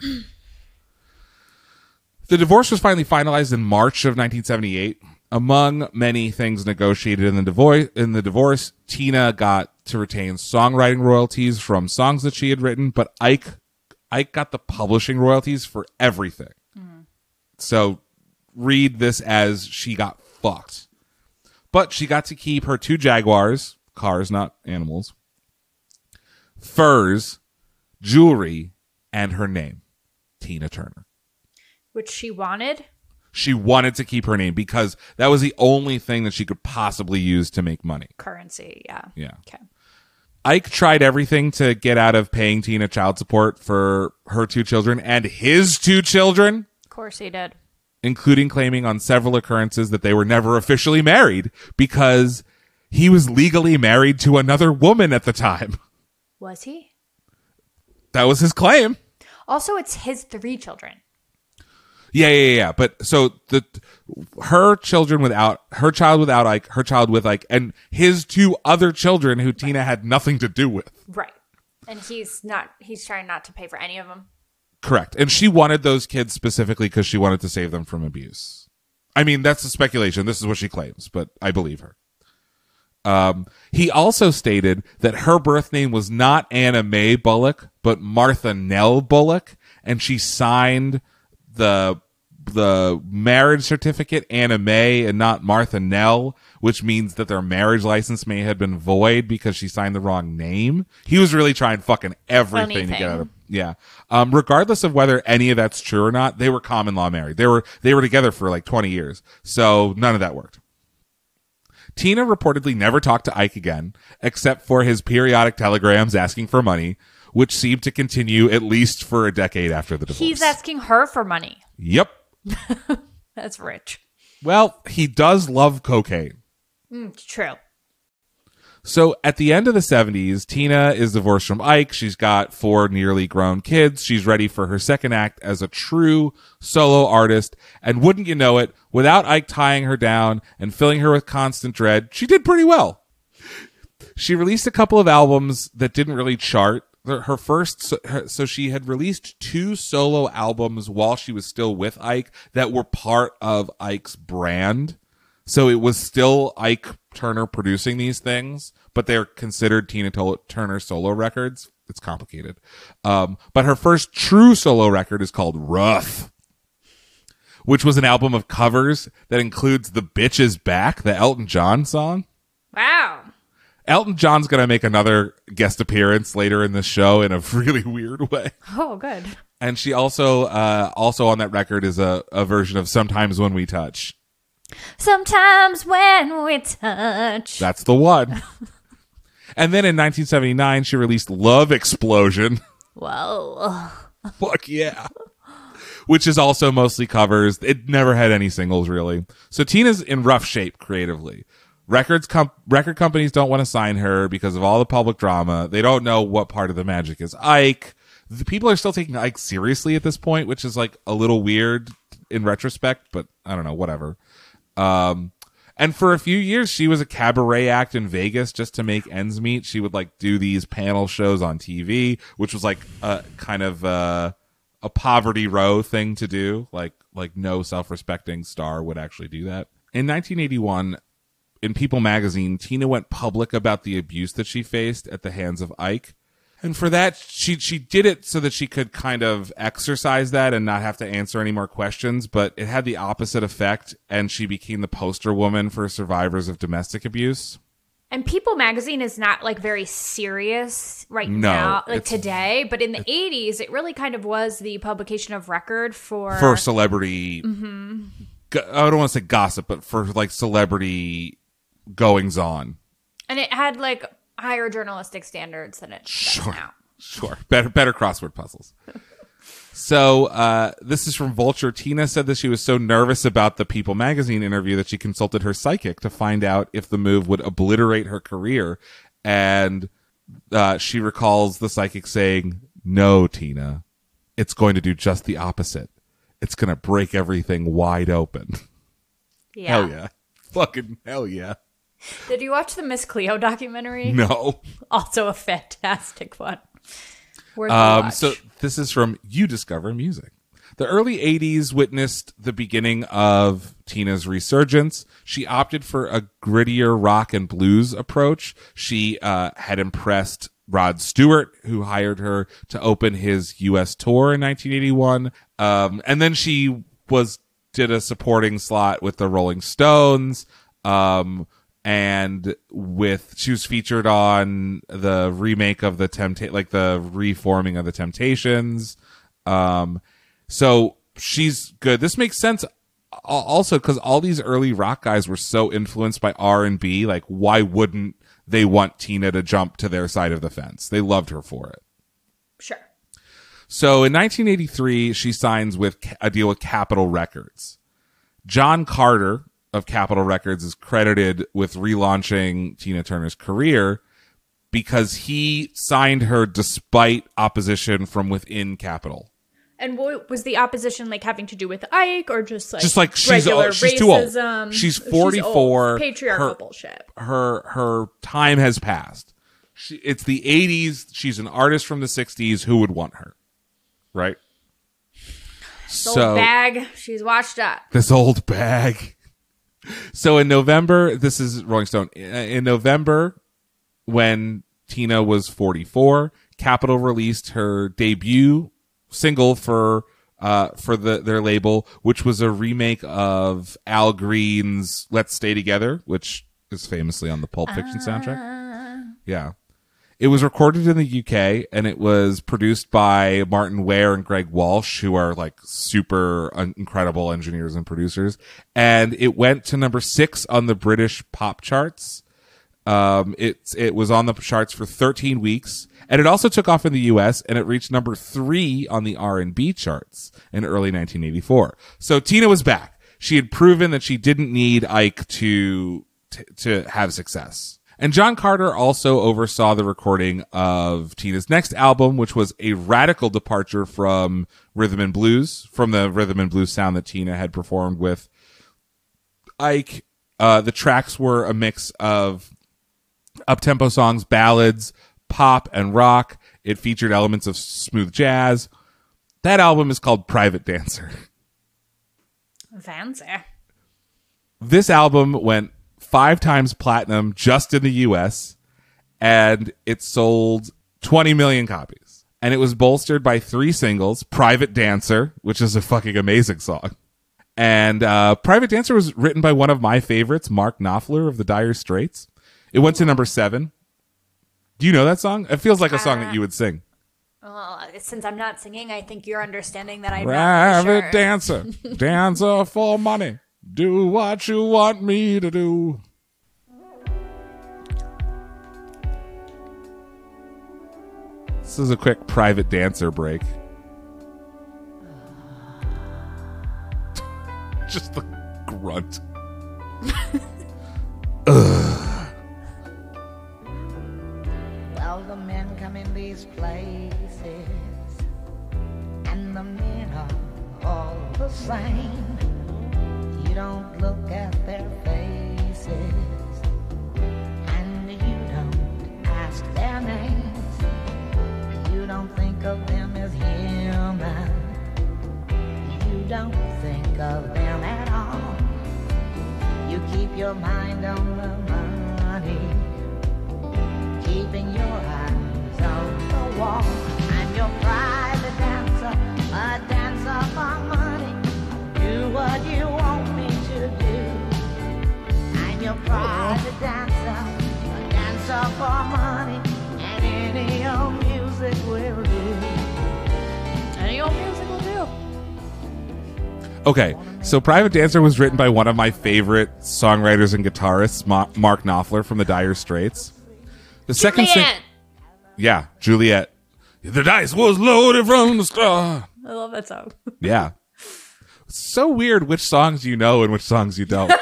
The divorce was finally finalized in March of nineteen seventy-eight. Among many things negotiated in the divorce, in the divorce, Tina got to retain songwriting royalties from songs that she had written, but Ike, Ike got the publishing royalties for everything. Mm-hmm. So read this as she got fucked. But she got to keep her two Jaguars, cars, not animals, furs, jewelry, and her name, Tina Turner. Which she wanted? She wanted to keep her name because that was the only thing that she could possibly use to make money. Currency, yeah. Yeah. Okay. Ike tried everything to get out of paying Tina child support for her two children and his two children. Of course he did. Including claiming on several occurrences that they were never officially married because he was legally married to another woman at the time. Was he? That was his claim. Also, it's his three children. Yeah, yeah, yeah. But so the her children without her child without Ike, her child with Ike, and his two other children who Tina had nothing to do with. Right. And he's not. He's trying not to pay for any of them. Correct. And she wanted those kids specifically because she wanted to save them from abuse. I mean, that's a speculation. This is what she claims, but I believe her. Um, he also stated that her birth name was not Anna Mae Bullock, but Martha Nell Bullock, and she signed the the marriage certificate Anna May and not Martha Nell, which means that their marriage license may have been void because she signed the wrong name. He was really trying fucking everything Anything. to get out of yeah. Um, regardless of whether any of that's true or not, they were common law married. They were they were together for like twenty years, so none of that worked. Tina reportedly never talked to Ike again, except for his periodic telegrams asking for money, which seemed to continue at least for a decade after the divorce. He's asking her for money. Yep. That's rich. Well, he does love cocaine. Mm, true. So at the end of the seventies, Tina is divorced from Ike. She's got four nearly grown kids. She's ready for her second act as a true solo artist. And wouldn't you know it, without Ike tying her down and filling her with constant dread, she did pretty well. She released a couple of albums that didn't really chart. Her first, so, her, so she had released two solo albums while she was still with Ike that were part of Ike's brand. So it was still Ike Turner producing these things, but they're considered Tina Turner solo records. It's complicated. Um, but her first true solo record is called Rough, which was an album of covers that includes The Bitch Is Back, the Elton John song. Wow. Elton John's going to make another guest appearance later in the show in a really weird way. Oh, good. And she also, uh, also on that record is a, a version of Sometimes When We Touch. Sometimes when we touch. That's the one. And then in nineteen seventy-nine, she released Love Explosion. Whoa. Fuck yeah. Which is also mostly covers. It never had any singles, really. So Tina's in rough shape creatively. Records com- record companies don't want to sign her because of all the public drama. They don't know what part of the magic is Ike. The people are still taking Ike seriously at this point, which is like a little weird in retrospect, but I don't know, whatever. Um, and for a few years, she was a cabaret act in Vegas just to make ends meet. She would like do these panel shows on T V, which was like a kind of uh, a poverty row thing to do. Like, like no self-respecting star would actually do that. In nineteen eighty-one, in People magazine, Tina went public about the abuse that she faced at the hands of Ike. And for that, she she did it so that she could kind of exercise that and not have to answer any more questions. But it had the opposite effect, and she became the poster woman for survivors of domestic abuse. And People magazine is not like very serious right No, now, like it's- today. But in the eighties, it really kind of was the publication of record for For celebrity, go- I don't want to say gossip, but for like celebrity goings on. and it had like higher journalistic standards than it does Sure. now. Sure. Better better crossword puzzles. So uh, this is from Vulture. Tina said that she was so nervous about the People magazine interview that she consulted her psychic to find out if the move would obliterate her career. And uh, she recalls the psychic saying, "No, Tina, it's going to do just the opposite. It's going to break everything wide open." Yeah. Hell yeah. Fucking hell yeah. Did you watch the Miss Cleo documentary? No. Also a fantastic one. Worth a Um, watch. so this is from You Discover Music. The early eighties witnessed the beginning of Tina's resurgence. She opted for a grittier rock and blues approach. She uh, had impressed Rod Stewart, who hired her to open his U S tour in nineteen eighty-one. Um, and then she was did a supporting slot with the Rolling Stones. Um, and with she was featured on the remake of the Tempta- like the reforming of the Temptations. Um, so she's good. This makes sense al- also because all these early rock guys were so influenced by R and B. Like, why wouldn't they want Tina to jump to their side of the fence? They loved her for it. Sure. So in nineteen eighty-three, she signs with a deal with Capitol Records. John Carter of Capitol Records is credited with relaunching Tina Turner's career because he signed her despite opposition from within Capitol. And what was the opposition like having to do with Ike or just like Just like she's regular old- she's too old. racism? She's old. forty-four. Patriarchal Her- bullshit. Her her time has passed. She, it's the eighties. She's an artist from the sixties. Who would want her? Right? This old bag. She's washed up. This old bag. So in November, this is Rolling Stone. In November, when Tina was forty-four, Capitol released her debut single for uh, for the their label, which was a remake of Al Green's "Let's Stay Together," which is famously on the Pulp Fiction soundtrack. Yeah. It was recorded in the U K, and it was produced by Martin Ware and Greg Walsh, who are like super un- incredible engineers and producers. And it went to number six on the British pop charts. Um, it, it was on the charts for thirteen weeks, and it also took off in the U S, and it reached number three on the R and B charts in early nineteen eighty-four. So Tina was back. She had proven that she didn't need Ike to, to, to have success. And John Carter also oversaw the recording of Tina's next album, which was a radical departure from rhythm and blues, from the rhythm and blues sound that Tina had performed with Ike. Uh, the tracks were a mix of up-tempo songs, ballads, pop, and rock. It featured elements of smooth jazz. That album is called Private Dancer. Fancy. This album went five times platinum just in the U S, and it sold twenty million copies. And it was bolstered by three singles: Private Dancer, which is a fucking amazing song. And uh, Private Dancer was written by one of my favorites, Mark Knopfler of the Dire Straits. It went to number seven. Do you know that song? It feels like a song that you would sing. Well, since I'm not singing, I think you're understanding that I'm Private not really sure. Dancer, dancer for money. Do what you want me to do. This is a quick Private Dancer break. Just the grunt. Ugh. Well, the men come in these places, and the men are all the same. You don't look at their faces, and you don't ask their names. You don't think of them as human. You don't think of them at all. You keep your mind on the money, keeping your eyes on the wall. I'm your private dancer, a dancer for money. Do what you want me to do. I'm your private dancer, a dancer for money, and any old music will do. Any old music will do. Okay, so Private Dancer was written by one of my favorite songwriters and guitarists, Ma- Mark Knopfler from the Dire Straits. The second sing- Juliet! Yeah, Juliet. The dice was loaded from the start. I love that song. Yeah. It's so weird which songs you know and which songs you don't.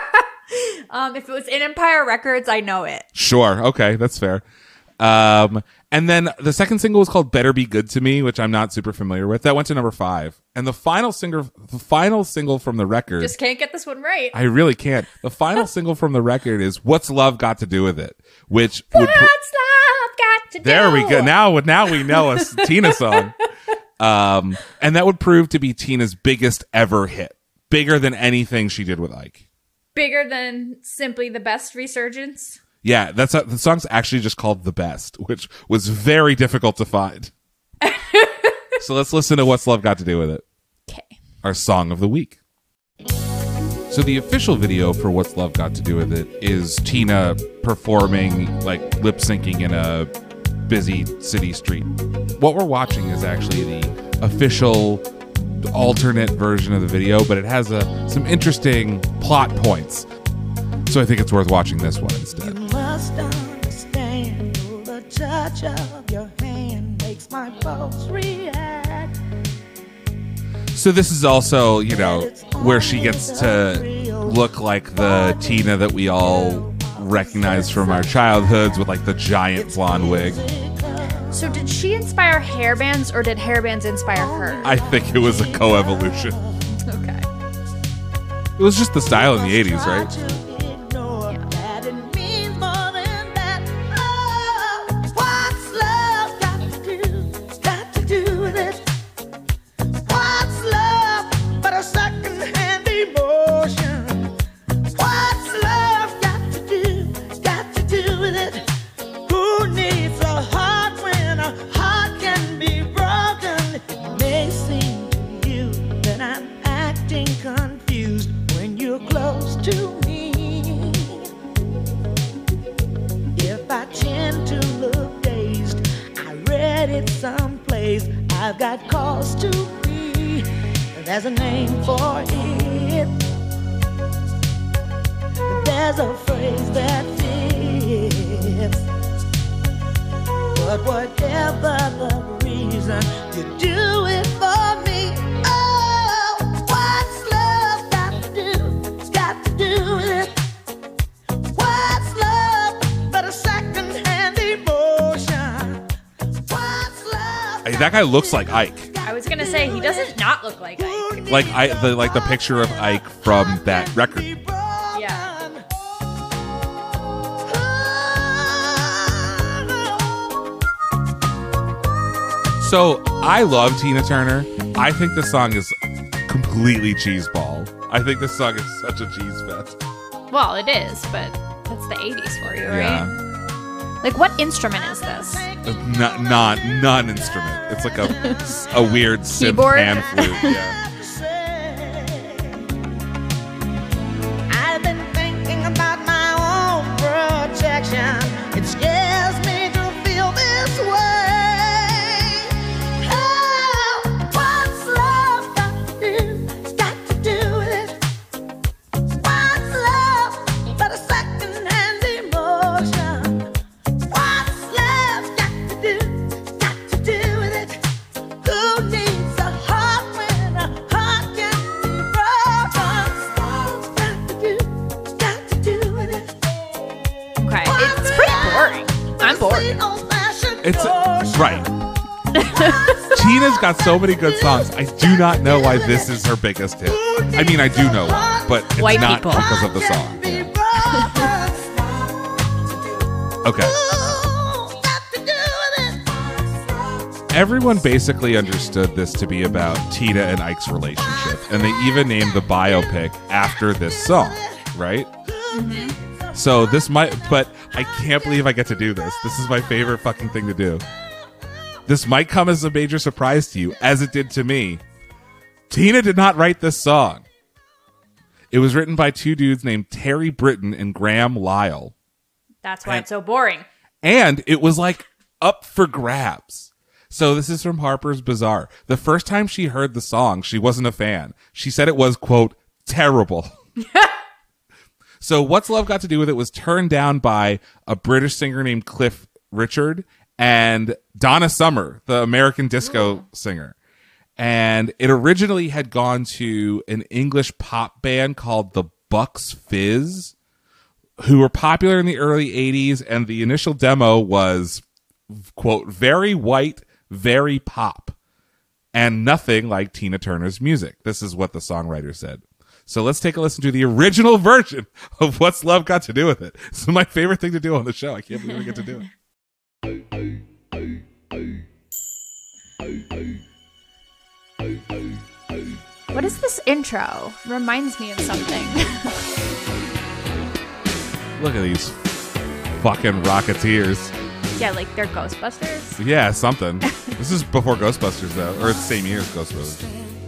Um, if it was in Empire Records, I know it. Sure. Okay, that's fair. Um, and then the second single was called "Better Be Good to Me," which I'm not super familiar with. That went to number five. And the final single, the final single from the record, Just can't get this one right. I really can't. The final single from the record is "What's Love Got to Do with It," which would What's pr- love got to do? there we go. Now, now we know a Tina song. Um, and that would prove to be Tina's biggest ever hit, bigger than anything she did with Ike. Bigger than simply the best resurgence. Yeah, that's a, the song's actually just called "The Best," which was very difficult to find. So let's listen to "What's Love Got to Do with It," Okay. our song of the week. So the official video for "What's Love Got to Do with It" is Tina performing, like lip syncing in a busy city street. What we're watching is actually the official alternate version of the video, but it has a, some interesting plot points. So I think it's worth watching this one instead. You must understand, the touch of your hand makes my pulse react. So this is also, you know, where she gets to look like the Tina that we all recognize from our childhoods with like the giant blonde wig. So did she inspire hairbands or did hairbands inspire her? I think it was a co-evolution. Okay. It was just the style in the eighties, right? May seem to headed someplace. I've got cause to be. There's a name for it. There's a phrase that fits. But whatever the reason, you do it for me. Oh, what's love got to do? Got to do with it. What's love but a second-hand emotion? What's love? Hey, that guy looks like Ike. I was gonna say he doesn't not look like Ike. Like I the like the picture of Ike from that record. Yeah. So I love Tina Turner. I think this song is completely cheeseball. I think this song is such a cheese fest. Well, it is, but that's the eighties for you, right? Yeah. Like, what instrument is this? Not not not an instrument. It's like a a weird synth Keyboard? pan flute. Yeah. I've been thinking about my own protection. It scares me to feel this way. Oh, what's love got to do? Got to do with it. What's love but a second-hand emotion? What's love got to do? Got to do with it. Who needs a heart when a heart can be broken? Got to do, got to do with it. Okay, it's pretty boring. I'm bored. It's right. Tina's got so many good songs. I do not know why this is her biggest hit. I mean, I do know why, but it's White not people. because of the song. Okay. Everyone basically understood this to be about Tina and Ike's relationship, and they even named the biopic after this song, right? Mm-hmm. So this might, but I can't believe I get to do this. This is my favorite fucking thing to do. This might come as a major surprise to you, as it did to me. Tina did not write this song. It was written by two dudes named Terry Britton and Graham Lyle. That's why it's so boring. And it was like up for grabs. So this is from Harper's Bazaar. The first time she heard the song, she wasn't a fan. She said it was, quote, terrible. So What's Love Got to Do With It was turned down by a British singer named Cliff Richard and Donna Summer, the American disco singer. And it originally had gone to an English pop band called the Bucks Fizz, who were popular in the early eighties. And the initial demo was, quote, very white, very pop, and nothing like Tina Turner's music. This is what the songwriter said. So let's take a listen to the original version of What's Love Got to Do With It. This is my favorite thing to do on the show. I can't believe we get to do it. What is this intro? Reminds me of something. Look at these fucking Rocketeers. Yeah, like they're Ghostbusters. Yeah, something. This is before Ghostbusters, though. Or it's the same year as Ghostbusters.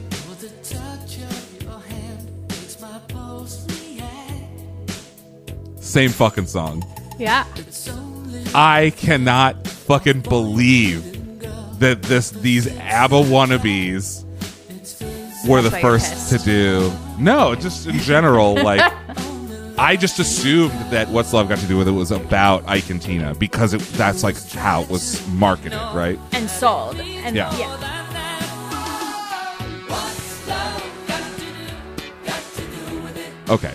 Same fucking song. Yeah. I cannot fucking believe that this these ABBA wannabes were the That's why you're first pissed. to do. No, just in general, like I just assumed that What's Love Got to Do With It was about Ike and Tina because it, that's like how it was marketed, right? And sold. And Yeah. yeah. Okay.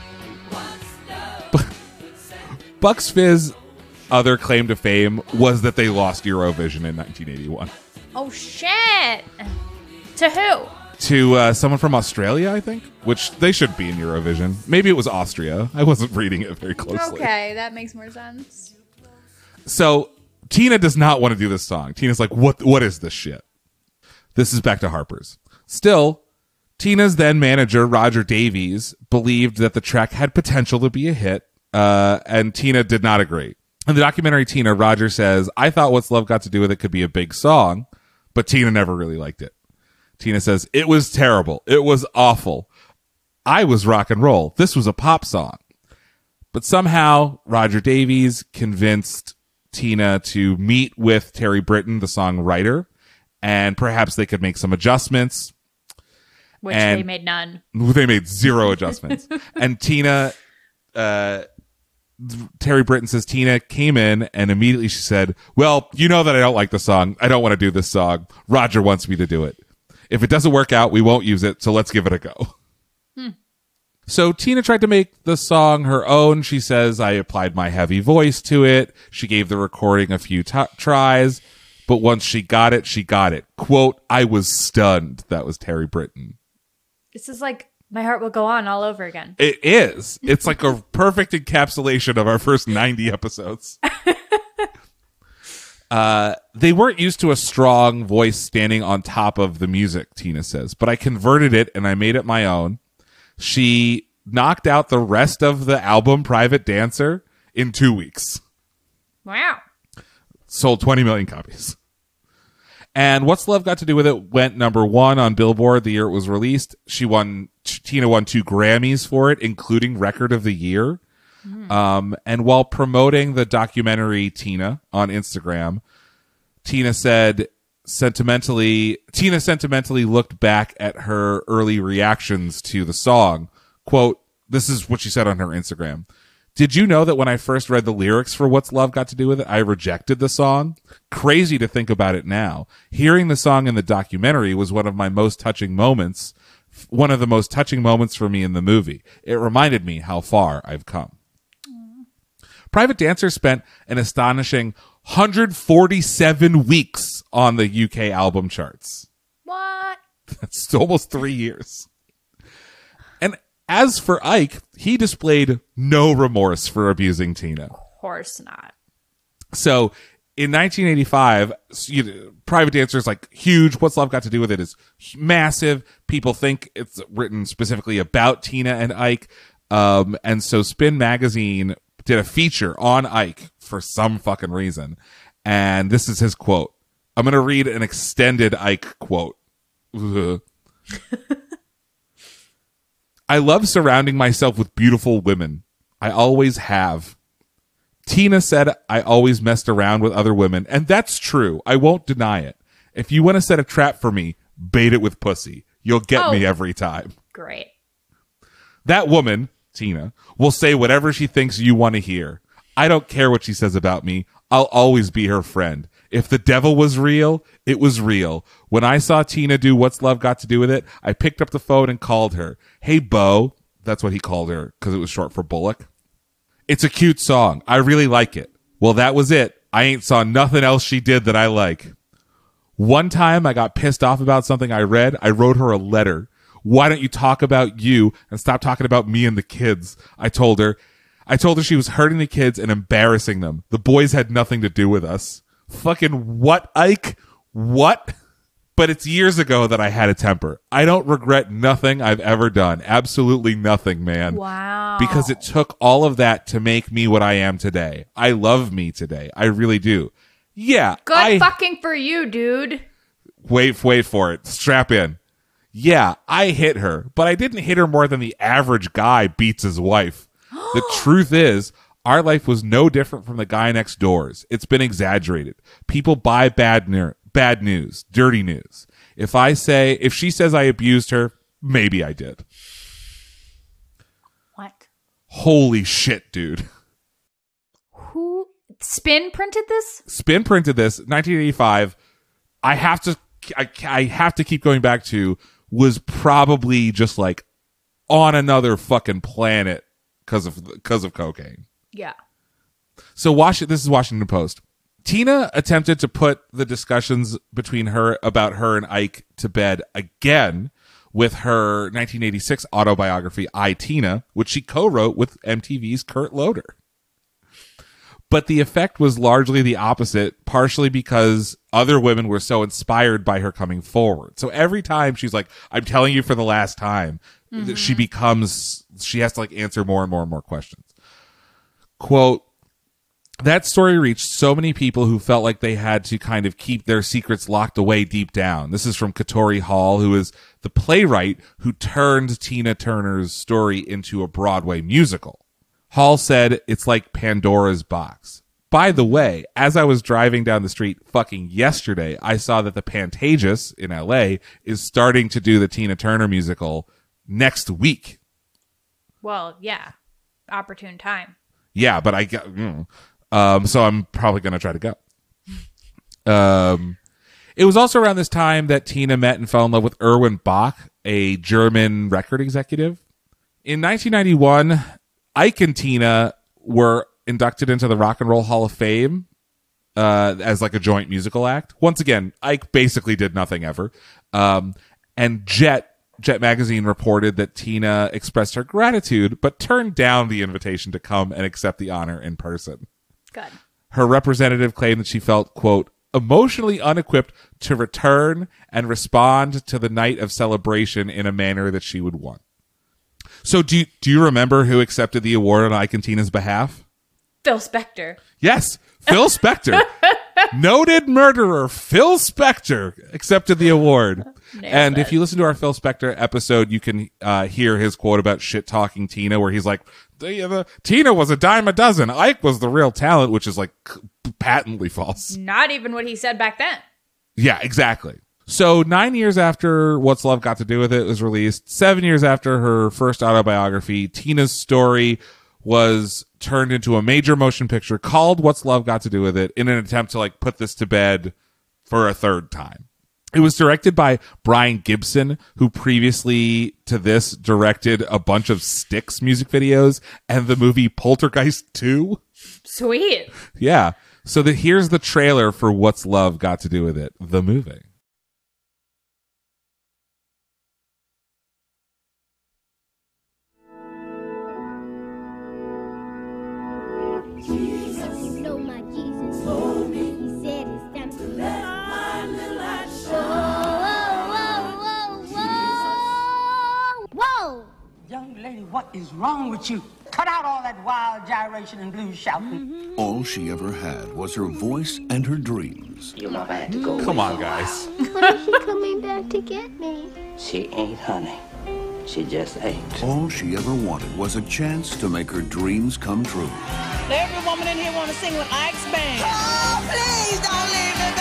Bucks Fizz other claim to fame was that they lost Eurovision in nineteen eighty-one Oh shit. To who? to uh, someone from Australia, I think, which they should be in Eurovision. Maybe it was Austria. I wasn't reading it very closely. Okay, that makes more sense. So Tina does not want to do this song. Tina's like, what? What is this shit? This is back to Harper's. Still, Tina's then manager, Roger Davies, believed that the track had potential to be a hit, uh, and Tina did not agree. In the documentary Tina, Roger says, I thought What's Love Got to Do With It could be a big song, but Tina never really liked it. Tina says, it was terrible. It was awful. I was rock and roll. This was a pop song. But somehow Roger Davies convinced Tina to meet with Terry Britton, the songwriter, and perhaps they could make some adjustments. Which And- they made none. They made zero adjustments. And Tina, uh, Terry Britton says Tina came in and immediately she said, well, you know that I don't like the song. I don't want to do this song. Roger wants me to do it. If it doesn't work out, we won't use it. So let's give it a go. Hmm. So Tina tried to make the song her own. She says, I applied my heavy voice to it. She gave the recording a few t- tries, but once she got it, she got it. Quote, I was stunned. That was Terry Britton. This is like My Heart Will Go On all over again. It is. It's like a perfect encapsulation of our first ninety episodes. Uh, they weren't used to a strong voice standing on top of the music, Tina says, but I converted it and I made it my own. She knocked out the rest of the album, Private Dancer, in two weeks. Wow. Sold twenty million copies. And What's Love Got to Do With It went number one on Billboard the year it was released. She won, Tina won two Grammys for it, including Record of the Year. Mm. Um, and while promoting the documentary Tina on Instagram, Tina said sentimentally, Tina sentimentally looked back at her early reactions to the song. Quote, this is what she said on her Instagram. Did you know that when I first read the lyrics for What's Love Got to Do With It, I rejected the song? Crazy to think about it now. Hearing the song in the documentary was one of my most touching moments, one of the most touching moments for me in the movie. It reminded me how far I've come. Mm. Private Dancer spent an astonishing one hundred forty-seven weeks on the U K album charts. What? That's almost three years. And as for Ike, he displayed no remorse for abusing Tina. Of course not. So in nineteen eighty-five, you know, Private Dancer is like huge. What's Love Got to Do With It is massive. People think it's written specifically about Tina and Ike. Um, and so Spin Magazine did a feature on Ike for some fucking reason. And this is his quote. I'm going to read an extended Ike quote. Ugh. I love surrounding myself with beautiful women. I always have. Tina said I always messed around with other women, and that's true. I won't deny it. If you want to set a trap for me, bait it with pussy. You'll get Oh. me every time. Great. That woman, Tina, will say whatever she thinks you want to hear. I don't care what she says about me. I'll always be her friend. If the devil was real, it was real. When I saw Tina do What's Love Got to Do With It, I picked up the phone and called her. Hey, Bo. That's what he called her because it was short for Bullock. It's a cute song. I really like it. Well, that was it. I ain't saw nothing else she did that I like. One time I got pissed off about something I read. I wrote her a letter. Why don't you talk about you and stop talking about me and the kids? I told her. I told her she was hurting the kids and embarrassing them. The boys had nothing to do with us. Fucking what, Ike? What? But it's years ago that I had a temper. I don't regret nothing I've ever done. Absolutely nothing, man. Wow. Because it took all of that to make me what I am today. I love me today. I really do. Yeah. Good I, fucking for you, dude. Wait, wait for it. Strap in. Yeah, I hit her, but I didn't hit her more than the average guy beats his wife. The truth is, our life was no different from the guy next door's. It's been exaggerated. People buy bad news. Bad news, dirty news. If I say, if she says I abused her, maybe I did. What? Holy shit, dude. Who? Spin printed this? Spin printed this, nineteen eighty-five. I have to, I, I have to keep going back to, was probably just like on another fucking planet because of, because of cocaine. Yeah. So watch it. This is Washington Post. Tina attempted to put the discussions between her about her and Ike to bed again with her nineteen eighty-six autobiography, I, Tina, which she co-wrote with M T V's Kurt Loder. But the effect was largely the opposite, partially because other women were so inspired by her coming forward. So every time she's like, I'm telling you for the last time, mm-hmm. she becomes, she has to like answer more and more and more questions. Quote, that story reached so many people who felt like they had to kind of keep their secrets locked away deep down. This is from Katori Hall, who is the playwright who turned Tina Turner's story into a Broadway musical. Hall said, it's like Pandora's box. by the way, as I was driving down the street fucking yesterday, I saw that the Pantages in L A is starting to do the Tina Turner musical next week. Well, yeah. Opportune time. Yeah, but I got, mm, um, so I'm probably going to try to go. Um, it was also around this time that Tina met and fell in love with Erwin Bach, a German record executive. In nineteen ninety-one, Ike and Tina were inducted into the Rock and Roll Hall of Fame uh, as like a joint musical act. Once again, Ike basically did nothing ever. Um, and Jet Jet Magazine reported that Tina expressed her gratitude, but turned down the invitation to come and accept the honor in person. Good. Her representative claimed that she felt, quote, emotionally unequipped to return and respond to the night of celebration in a manner that she would want. So do you, do you remember who accepted the award on Ike and Tina's behalf? Phil Spector. Yes, Phil Spector. Noted murderer Phil Spector accepted the award. Nailed and it. if you listen to our Phil Spector episode, you can uh, hear his quote about shit-talking Tina, where he's like, the, the, Tina was a dime a dozen. Ike was the real talent, which is like patently false. Not even what he said back then. Yeah, exactly. So nine years after What's Love Got to Do With It was released, seven years after her first autobiography, Tina's story was turned into a major motion picture called What's Love Got to Do With It in an attempt to like put this to bed for a third time. It was directed by Brian Gibson, who previously to this directed a bunch of Styx music videos and the movie Poltergeist two. Sweet. Yeah. So that here's the trailer for What's Love Got to Do With It, the movie. You know my Jesus told me. He said it's time to let my little light shine. Whoa, whoa, whoa, whoa, whoa. Young lady, what is wrong with you? Cut out all that wild gyration and blues shouting. All she ever had was her voice and her dreams. Your mama had to go. Come on, guys. When is she coming back to get me? She ain't, honey. She just ain't. All she ever wanted was a chance to make her dreams come true. Every woman in here want to sing with Ike's band. Oh, please don't leave me,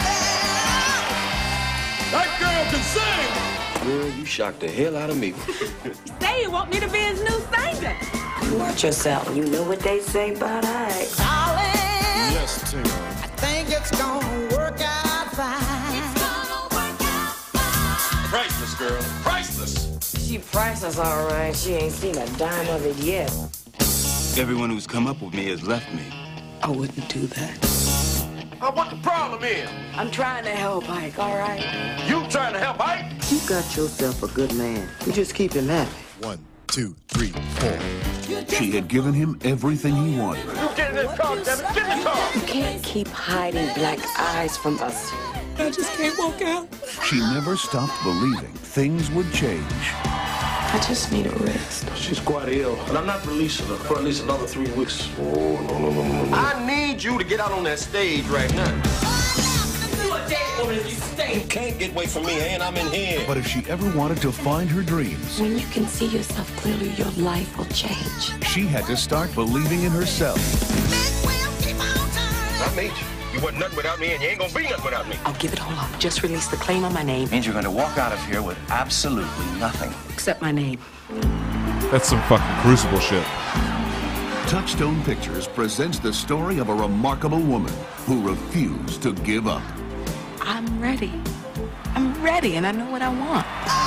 baby. That girl can sing! Girl, you shocked the hell out of me. Say you want me to be his new singer. Watch yourself. You know what they say about Ike. Yes, Tina. I think it's gonna work out fine. It's gonna work out fine. Priceless, girl. Priceless. She priceless, all right. She ain't seen a dime of it yet. Everyone who's come up with me has left me. I wouldn't do that. Uh, what the problem is? I'm trying to help Ike, all right? You trying to help Ike? You got yourself a good man. You just keep him happy. One, two, three, four. She had given him everything he wanted. You get in this car, Devin. Get in the car. You can't keep hiding black eyes from us. I just can't walk out. She never stopped believing things would change. I just need a rest. She's quite ill, and I'm not releasing her for at least another three weeks. Oh, no, no, no, no, no. I need you to get out on that stage right now. You a dead woman if you stay. You can't get away from me, and I'm in here. But if she ever wanted to find her dreams, When you can see yourself clearly, your life will change. she had to start believing in herself. I made you. You wasn't nothing without me, and you ain't gonna be nothing without me. I'll give it all up. Just release the claim on my name. Means you're going to walk out of here with absolutely nothing. Except my name. That's some fucking Crucible shit. Touchstone Pictures presents the story of a remarkable woman who refused to give up. I'm ready. I'm ready, and I know what I want.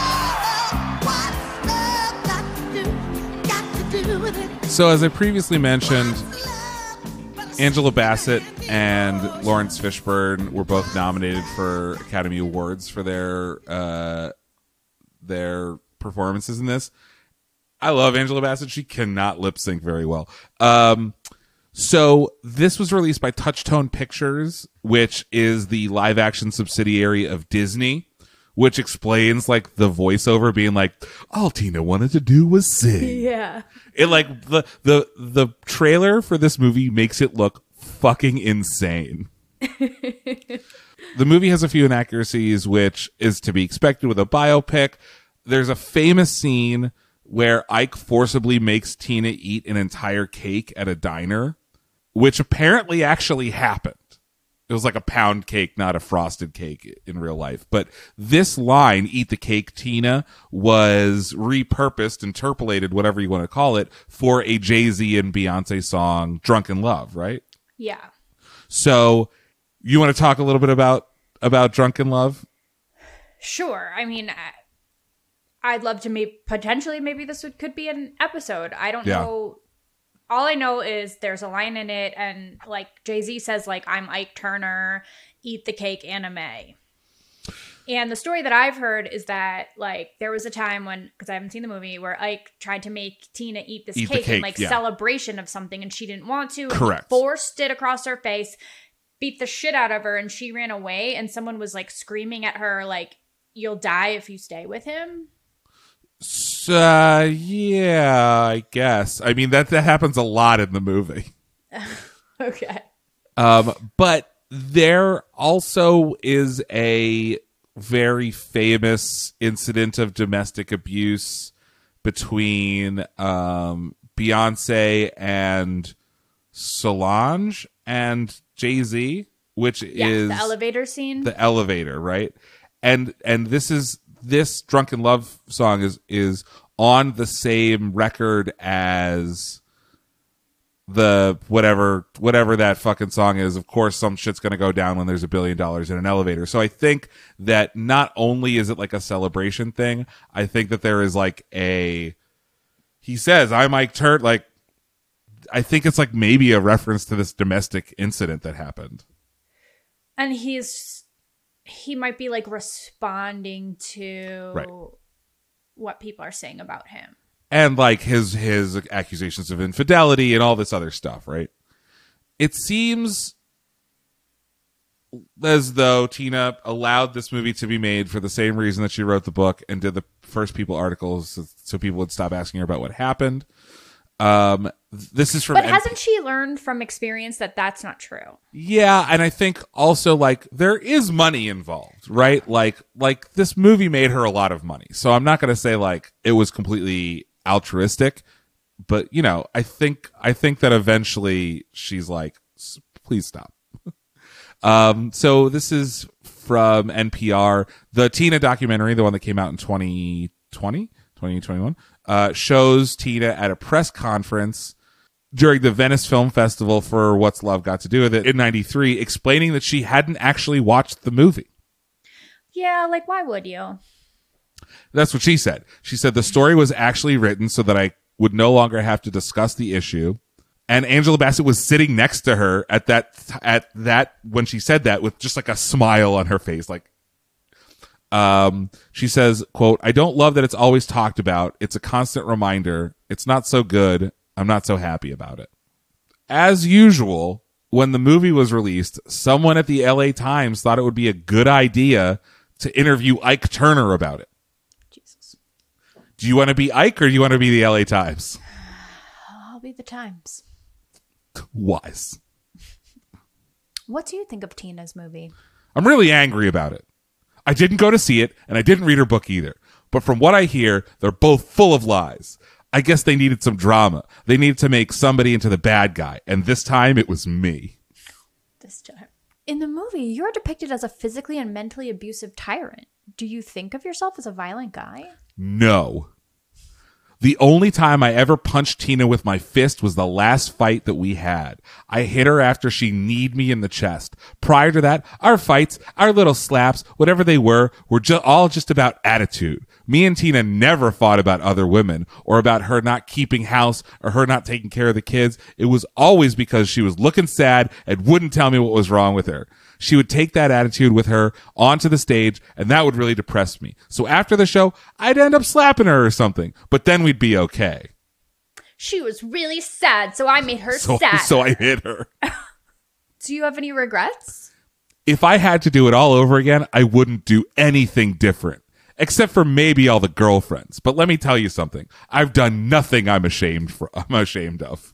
What's love got to do, got to do with it? So as I previously mentioned, Angela Bassett and Lawrence Fishburne were both nominated for Academy Awards for their uh, their performances in this. I love Angela Bassett. She cannot lip sync very well. Um, so this was released by Touchstone Pictures, which is the live action subsidiary of Disney, which explains like the voiceover being like, all Tina wanted to do was sing. Yeah. It like the the the trailer for this movie makes it look fucking insane. The movie has a few inaccuracies, which is to be expected with a biopic. There's a famous scene where Ike forcibly makes Tina eat an entire cake at a diner, which apparently actually happened. It was like a pound cake, not a frosted cake in real life. But this line, "Eat the cake, Tina," was repurposed, interpolated, whatever you want to call it, for a Jay-Z and Beyonce song, "Drunken Love," right? Yeah. So you want to talk a little bit about, about Drunken Love? Sure. I mean, I- I'd love to maybe, potentially, maybe this would, could be an episode. I don't Yeah. know. All I know is there's a line in it, and like Jay-Z says, like, "I'm Ike Turner, eat the cake, anime." And the story that I've heard is that like there was a time when, because I haven't seen the movie, where Ike tried to make Tina eat this Eat the cake, in cake, like yeah. celebration of something, and she didn't want to. And he Correct. forced it across her face, beat the shit out of her, and she ran away. And someone was like screaming at her, like, "You'll die if you stay with him." Uh, yeah, I guess. I mean, that, that happens a lot in the movie. Okay. Um, but there also is a very famous incident of domestic abuse between um, Beyonce and Solange and Jay-Z, which Yeah, is the elevator scene. the elevator, right? And and this is this Drunken Love song is is on the same record as the whatever whatever that fucking song is. Of course, some shit's gonna go down when there's a billion dollars in an elevator. So I think that not only is it like a celebration thing, I think that there is like a he says, "I'm Ike Turner," like I think it's like maybe a reference to this domestic incident that happened. And he's he might be like responding to Right. what people are saying about him. And like his his accusations of infidelity and all this other stuff, right? It seems as though Tina allowed this movie to be made for the same reason that she wrote the book and did the first People articles, so, so people would stop asking her about what happened. Um, this is from But N- hasn't she learned from experience that that's not true? Yeah, and I think also like there is money involved, right? Like like this movie made her a lot of money. So I'm not going to say like it was completely altruistic, but you know, I think I think that eventually she's like, please stop. um so this is from N P R. The Tina documentary, the one that came out in twenty twenty, twenty twenty-one, uh shows Tina at a press conference during the Venice Film Festival for What's Love Got to Do with It in ninety-three, explaining that she hadn't actually watched the movie. Yeah, like why would you? That's what she said. She said the story was actually written so that I would no longer have to discuss the issue. And Angela Bassett was sitting next to her at that, at that, when she said that with just like a smile on her face. Like, um, she says, quote, "I don't love that it's always talked about. It's a constant reminder. It's not so good. I'm not so happy about it." As usual, when the movie was released, someone at the L A Times thought it would be a good idea to interview Ike Turner about it. Jesus. Do you want to be Ike or do you want to be the L A Times? I'll be the Times. Wise. What do you think of Tina's movie? I'm really angry about it. I didn't go to see it, and I didn't read her book either. But from what I hear, they're both full of lies. I guess they needed some drama. They needed to make somebody into the bad guy, and this time it was me. This time. In the movie, you're depicted as a physically and mentally abusive tyrant. Do you think of yourself as a violent guy? No. The only time I ever punched Tina with my fist was the last fight that we had. I hit her after she kneed me in the chest. Prior to that, our fights, our little slaps, whatever they were, were ju- all just about attitude. Me and Tina never fought about other women or about her not keeping house or her not taking care of the kids. It was always because she was looking sad and wouldn't tell me what was wrong with her. She would take that attitude with her onto the stage, and that would really depress me. So after the show, I'd end up slapping her or something, but then we'd be okay. She was really sad, so I made her So, sad. so I hit her. Do you have any regrets? If I had to do it all over again, I wouldn't do anything different. Except for maybe all the girlfriends. But let me tell you something. I've done nothing I'm ashamed for. I'm ashamed of.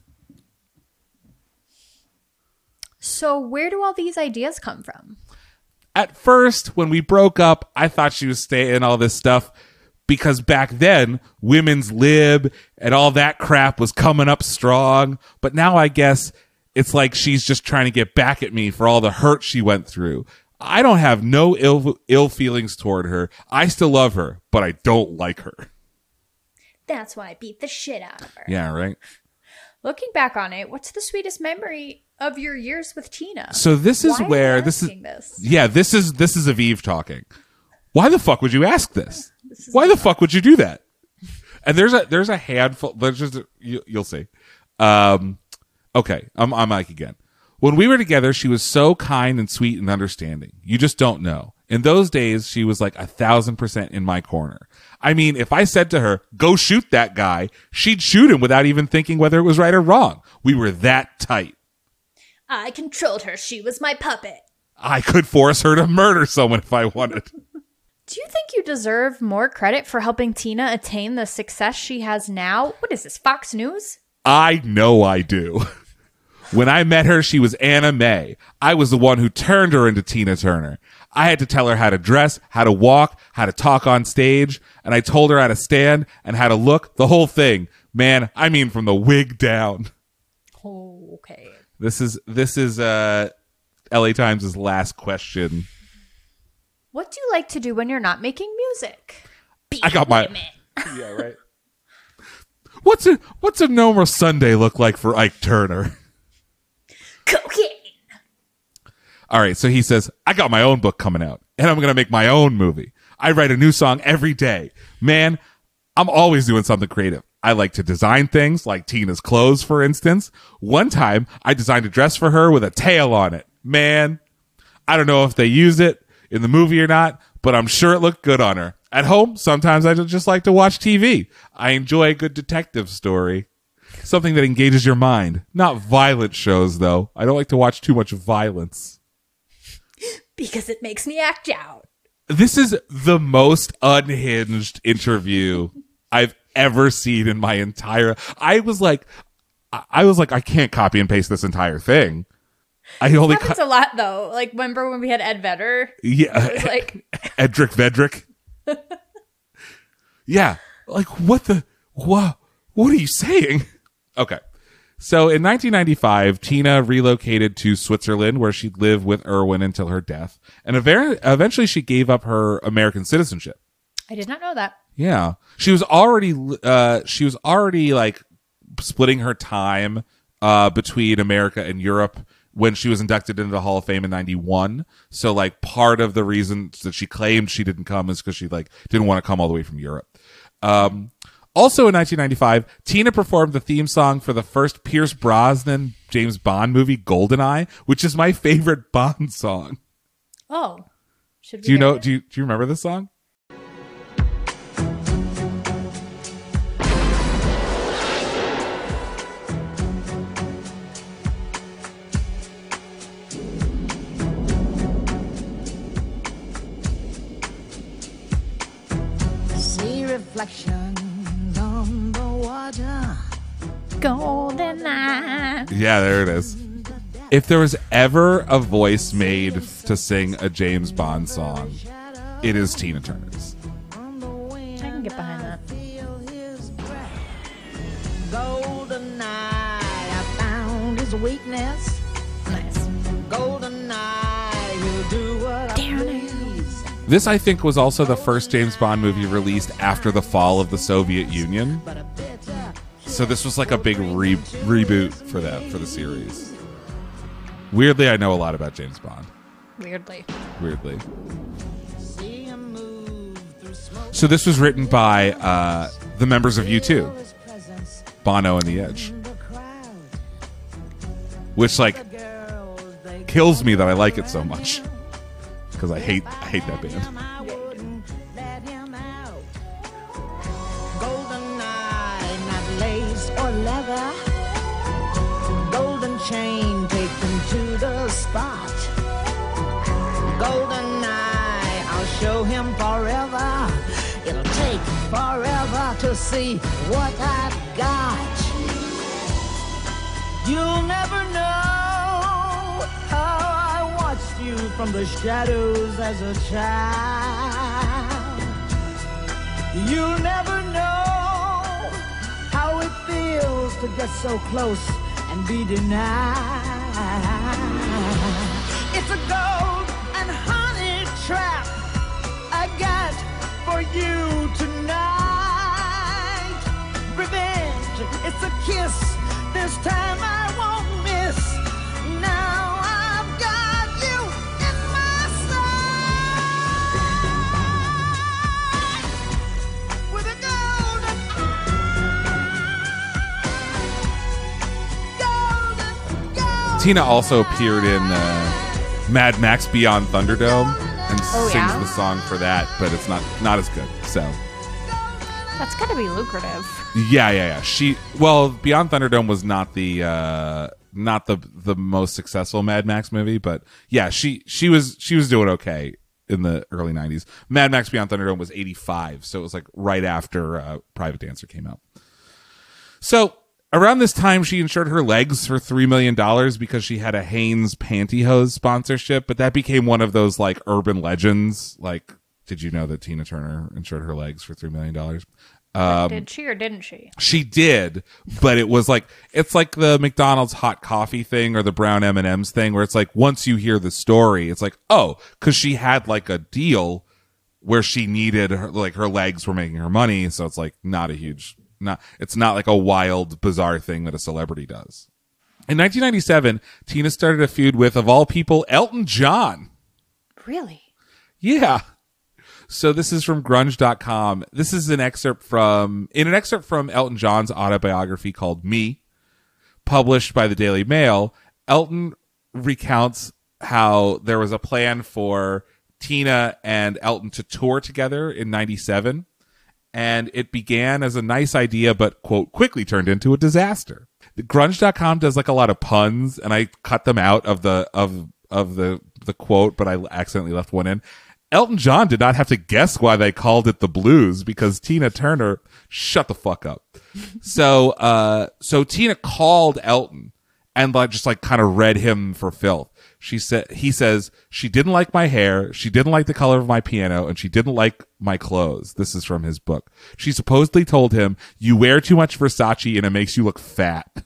So where do all these ideas come from? At first, when we broke up, I thought she was saying all this stuff because back then, women's lib and all that crap was coming up strong. But now I guess it's like she's just trying to get back at me for all the hurt she went through. I don't have no ill ill feelings toward her. I still love her, but I don't like her. That's why I beat the shit out of her. Yeah, right? Looking back on it, what's the sweetest memory of your years with Tina? So this is Why where am I this is asking this? Yeah, this is this is Aviv talking. Why the fuck would you ask this? this Why the fuck would you do that? And there's a there's a handful. There's just a, you, you'll see. Um, okay, I'm I'm Mike again. When we were together, she was so kind and sweet and understanding. You just don't know. In those days, she was like a thousand percent in my corner. I mean, if I said to her, "Go shoot that guy," she'd shoot him without even thinking whether it was right or wrong. We were that tight. I controlled her. She was my puppet. I could force her to murder someone if I wanted. Do you think you deserve more credit for helping Tina attain the success she has now? What is this, Fox News? I know I do. When I met her, she was Anna Mae. I was the one who turned her into Tina Turner. I had to tell her how to dress, how to walk, how to talk on stage, and I told her how to stand and how to look, the whole thing. Man, I mean from the wig down. Oh, okay. This is this is uh, L A Times' last question. What do you like to do when you're not making music? Beat I got my women. Yeah, right. What's a what's a normal Sunday look like for Ike Turner? Cocaine. All right, so he says, I got my own book coming out, and I'm going to make my own movie. I write a new song every day. Man, I'm always doing something creative. I like to design things, like Tina's clothes, for instance. One time, I designed a dress for her with a tail on it. Man, I don't know if they use it in the movie or not, but I'm sure it looked good on her. At home, sometimes I just like to watch T V. I enjoy a good detective story. Something that engages your mind. Not violent shows, though. I don't like to watch too much violence. Because it makes me act out. This is the most unhinged interview I've ever seen in my entire... I was like, I was like, I can't copy and paste this entire thing. I only happens co- a lot, though. Like, remember when we had Ed Vedder? Yeah. It was like... Edric Vedrick. Yeah. Like, what the... What, what are you saying? Okay. So in nineteen ninety-five, Tina relocated to Switzerland, where she'd live with Irwin until her death. And eventually she gave up her American citizenship. I did not know that. Yeah. She was already, uh, she was already like splitting her time, uh, between America and Europe when she was inducted into the Hall of Fame in ninety-one. So like part of the reason that she claimed she didn't come is because she like didn't want to come all the way from Europe. Um, Also in nineteen ninety-five, Tina performed the theme song for the first Pierce Brosnan James Bond movie, GoldenEye, which is my favorite Bond song. Oh. Should we do you know, it? do you, do you remember this song? See reflections on the water. GoldenEye. Yeah, there it is. If there was ever a voice made to sing a James Bond song, it is Tina Turner's. I can get behind that. GoldenEye, I found his weakness. Nice. GoldenEye, he'll do what I please. This, I think, was also the first James Bond movie released after the fall of the Soviet Union. So this was like a big re- reboot for that, for the series. Weirdly, I know a lot about James Bond. Weirdly. Weirdly. So this was written by uh, the members of U two, Bono and The Edge. Which, like, kills me that I like it so much. Because I hate, I hate that band. GoldenEye, not lace or leather. Golden chain, take them to the spot. GoldenEye, I'll show him forever. It'll take forever to see what I've got. You'll never know how I watched you from the shadows as a child. You'll never know how it feels to get so close and be denied. It's a gold and honey trap I got for you tonight. Revenge, it's a kiss. This time I won't miss. Now I've got you in my sight. With a golden, golden, golden. Tina also appeared in uh, Mad Max Beyond Thunderdome and Oh, sings yeah? the song for that, but it's not not as good. So That's gotta be lucrative. yeah, yeah, yeah. She well, Beyond Thunderdome was not the uh, not the the most successful Mad Max movie, but yeah, she she was she was doing okay in the early nineties. Mad Max Beyond Thunderdome was eighty-five, so it was like right after uh, Private Dancer came out. So around this time, she insured her legs for three million dollars because she had a Hanes pantyhose sponsorship, but that became one of those like urban legends. Like, did you know that Tina Turner insured her legs for three million dollars? Um, Did she or didn't she? she did, but it was like, it's like the McDonald's hot coffee thing or the brown M and M's thing where it's like, once you hear the story, it's like, oh, cause she had like a deal where she needed her, like her legs were making her money. So it's like not a huge, not, it's not like a wild, bizarre thing that a celebrity does. In nineteen ninety-seven, Tina started a feud with, of all people, Elton John. Really? Yeah. So this is from grunge dot com. This is an excerpt from, in an excerpt from Elton John's autobiography called Me, published by the Daily Mail. Elton recounts how there was a plan for Tina and Elton to tour together in ninety-seven. And it began as a nice idea, but, quote, quickly turned into a disaster. grunge dot com does like a lot of puns, and I cut them out of the, of, of the, the quote, but I accidentally left one in. Elton John did not have to guess why they called it the blues because Tina Turner shut the fuck up. so, uh, so Tina called Elton and like, just like kind of read him for filth. She said, he says, she didn't like my hair. She didn't like the color of my piano and she didn't like my clothes. This is from his book. She supposedly told him, you wear too much Versace and it makes you look fat.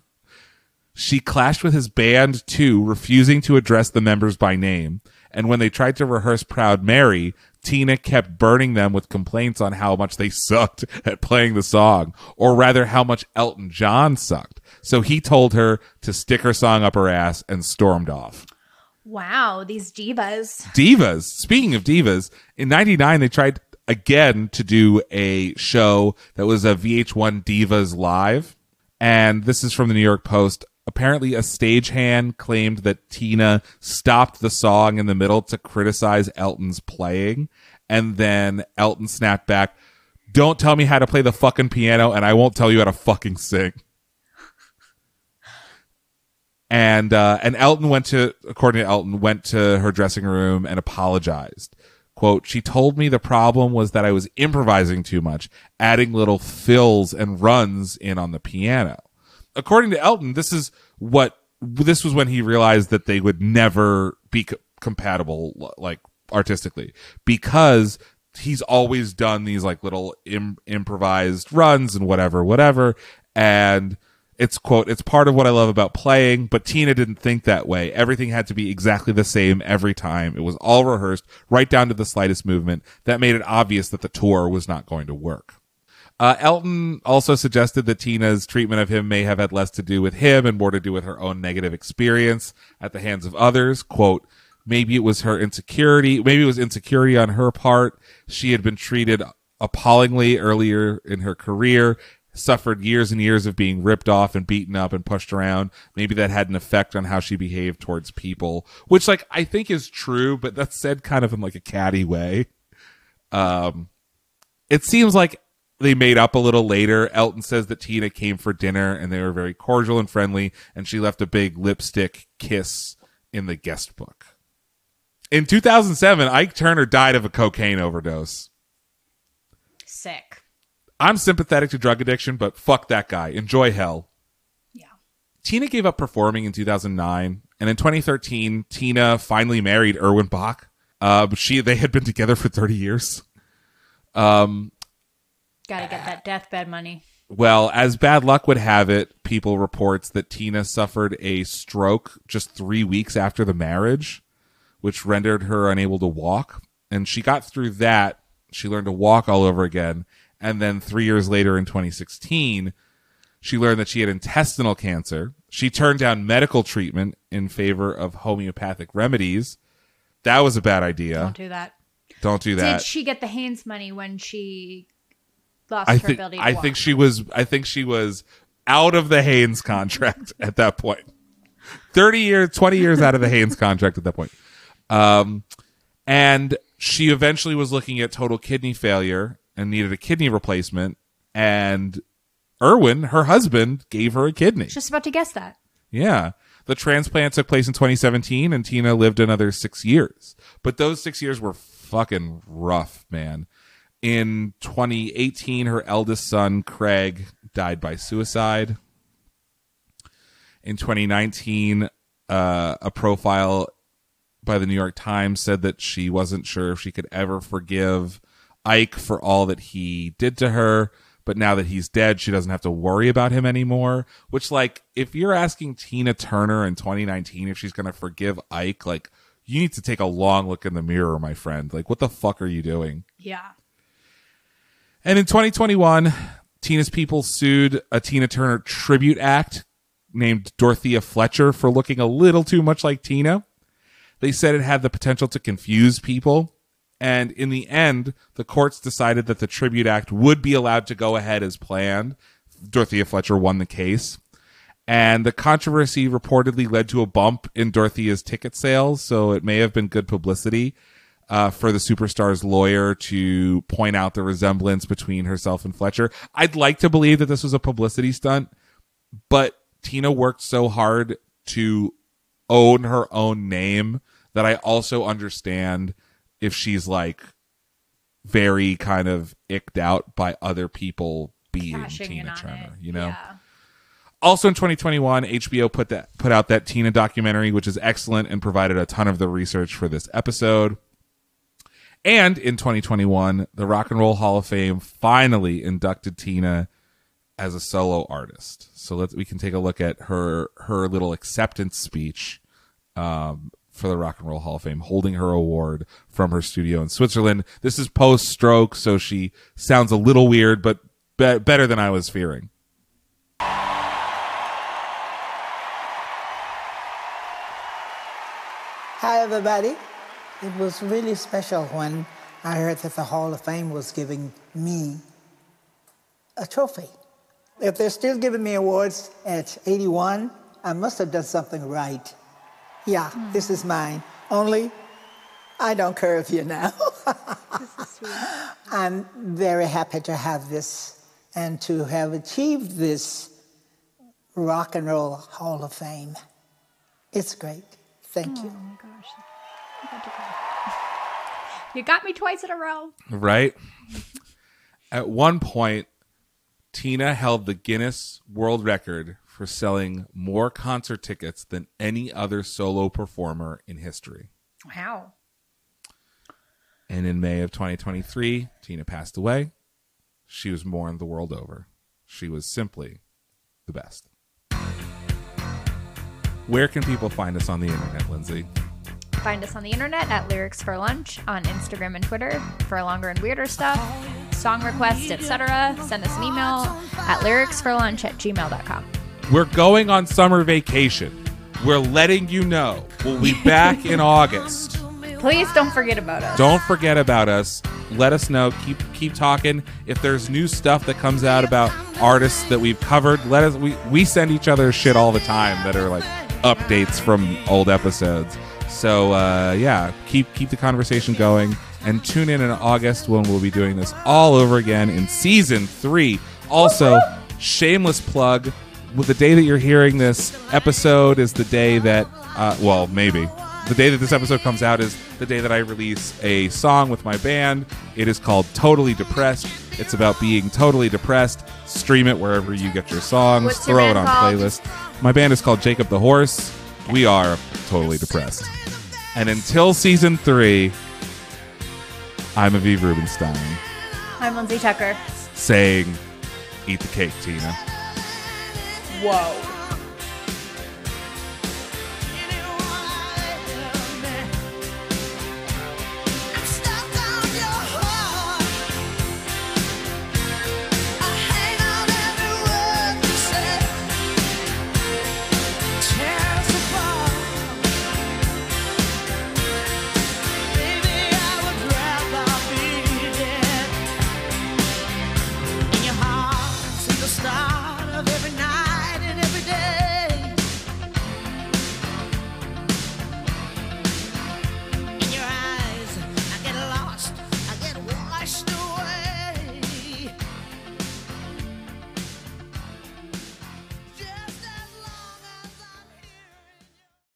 She clashed with his band too, refusing to address the members by name. And when they tried to rehearse Proud Mary, Tina kept burning them with complaints on how much they sucked at playing the song, or rather how much Elton John sucked. So he told her to stick her song up her ass and stormed off. Wow, these divas. Divas. Speaking of divas, in ninety-nine, they tried again to do a show that was a V H one Divas Live. And this is from the New York Post. Apparently, a stagehand claimed that Tina stopped the song in the middle to criticize Elton's playing. And then Elton snapped back, don't tell me how to play the fucking piano and I won't tell you how to fucking sing. And, uh, and Elton went to, according to Elton, went to her dressing room and apologized. Quote, she told me the problem was that I was improvising too much, adding little fills and runs in on the piano. According to Elton, this is what, this was when he realized that they would never be co- compatible, like, artistically, because he's always done these, like, little Im- improvised runs and whatever, whatever. And it's, quote, it's part of what I love about playing, but Tina didn't think that way. Everything had to be exactly the same every time. It was all rehearsed, right down to the slightest movement. That made it obvious that the tour was not going to work. Uh, Elton also suggested that Tina's treatment of him may have had less to do with him and more to do with her own negative experience at the hands of others. Quote, maybe it was her insecurity. Maybe it was insecurity on her part. She had been treated appallingly earlier in her career, suffered years and years of being ripped off and beaten up and pushed around. Maybe that had an effect on how she behaved towards people, which, like, I think is true, but that's said kind of in like a catty way. Um, it seems like they made up a little later. Elton says that Tina came for dinner and they were very cordial and friendly, and she left a big lipstick kiss in the guest book. In two thousand seven, Ike Turner died of a cocaine overdose. Sick. I'm sympathetic to drug addiction, but fuck that guy. Enjoy hell. Yeah. Tina gave up performing in two thousand nine, and in twenty thirteen, Tina finally married Erwin Bach. Uh, she they had been together for thirty years. Um, Gotta get that deathbed money. Well, as bad luck would have it, people reports that Tina suffered a stroke just three weeks after the marriage, which rendered her unable to walk. And she got through that. She learned to walk all over again. And then three years later in twenty sixteen, she learned that she had intestinal cancer. She turned down medical treatment in favor of homeopathic remedies. That was a bad idea. Don't do that. Don't do that. Did she get the Haynes money when she lost I her think ability to I walk? think she was I think she was out of the Haynes contract at that point. thirty years, twenty years out of the Haynes contract at that point. Um, and she eventually was looking at total kidney failure and needed a kidney replacement. And Erwin, her husband, gave her a kidney. Just about to guess that. Yeah. The transplant took place in twenty seventeen and Tina lived another six years. But those six years were fucking rough, man. In twenty eighteen, her eldest son, Craig, died by suicide. In twenty nineteen, uh, a profile by the New York Times said that she wasn't sure if she could ever forgive Ike for all that he did to her. But now that he's dead, she doesn't have to worry about him anymore. Which, like, if you're asking Tina Turner in twenty nineteen if she's going to forgive Ike, like, you need to take a long look in the mirror, my friend. Like, what the fuck are you doing? Yeah. And in twenty twenty-one, Tina's people sued a Tina Turner tribute act named Dorothea Fletcher for looking a little too much like Tina. They said it had the potential to confuse people. And in the end, the courts decided that the tribute act would be allowed to go ahead as planned. Dorothea Fletcher won the case. And the controversy reportedly led to a bump in Dorothea's ticket sales, so it may have been good publicity uh, for the superstar's lawyer to point out the resemblance between herself and Fletcher. I'd like to believe that this was a publicity stunt, but Tina worked so hard to own her own name that I also understand if she's like very kind of icked out by other people being Cashing in Tina on Turner, it. you know? Yeah. Also in twenty twenty-one, H B O put that put out that Tina documentary, which is excellent and provided a ton of the research for this episode. And in twenty twenty-one, the Rock and Roll Hall of Fame finally inducted Tina as a solo artist. So let's we can take a look at her her little acceptance speech um, for the Rock and Roll Hall of Fame, holding her award from her studio in Switzerland. This is post-stroke, so she sounds a little weird, but be- better than I was fearing. Hi, everybody. It was really special when I heard that the Hall of Fame was giving me a trophy. If they're still giving me awards at eighty-one, I must have done something right. Yeah, mm. This is mine. Only, I don't curve you now. This is sweet. I'm very happy to have this and to have achieved this Rock and Roll Hall of Fame. It's great. Thank oh you. Oh my gosh. I'm about to cry. You got me twice in a row. Right? At one point, Tina held the Guinness World Record for selling more concert tickets than any other solo performer in history. Wow. And in May of twenty twenty-three, Tina passed away. She was mourned the world over. She was simply the best. Where can people find us on the internet, Lindsay? Find us on the internet at Lyrics for Lunch on Instagram and Twitter for longer and weirder stuff, song requests, et cetera. Send us an email at lyricsforlunch at gmail dot com. We're going on summer vacation. We're letting you know. We'll be back in August. Please don't forget about us. Don't forget about us. Let us know. Keep keep talking. If there's new stuff that comes out about artists that we've covered, let us. We, we send each other shit all the time that are like updates from old episodes. So uh, yeah, keep keep the conversation going, and tune in in August when we'll be doing this all over again in season three. Also, shameless plug: with the day that you're hearing this episode is the day that, uh, well, maybe the day that this episode comes out is the day that I release a song with my band. It is called "Totally Depressed." It's about being totally depressed. Stream it wherever you get your songs. What's Throw your it band on called? playlist. My band is called Jacob the Horse. We are totally depressed. And until season three, I'm Aviv Rubenstein I'm Lindsay Tucker. saying Eat the cake, Tina. Whoa.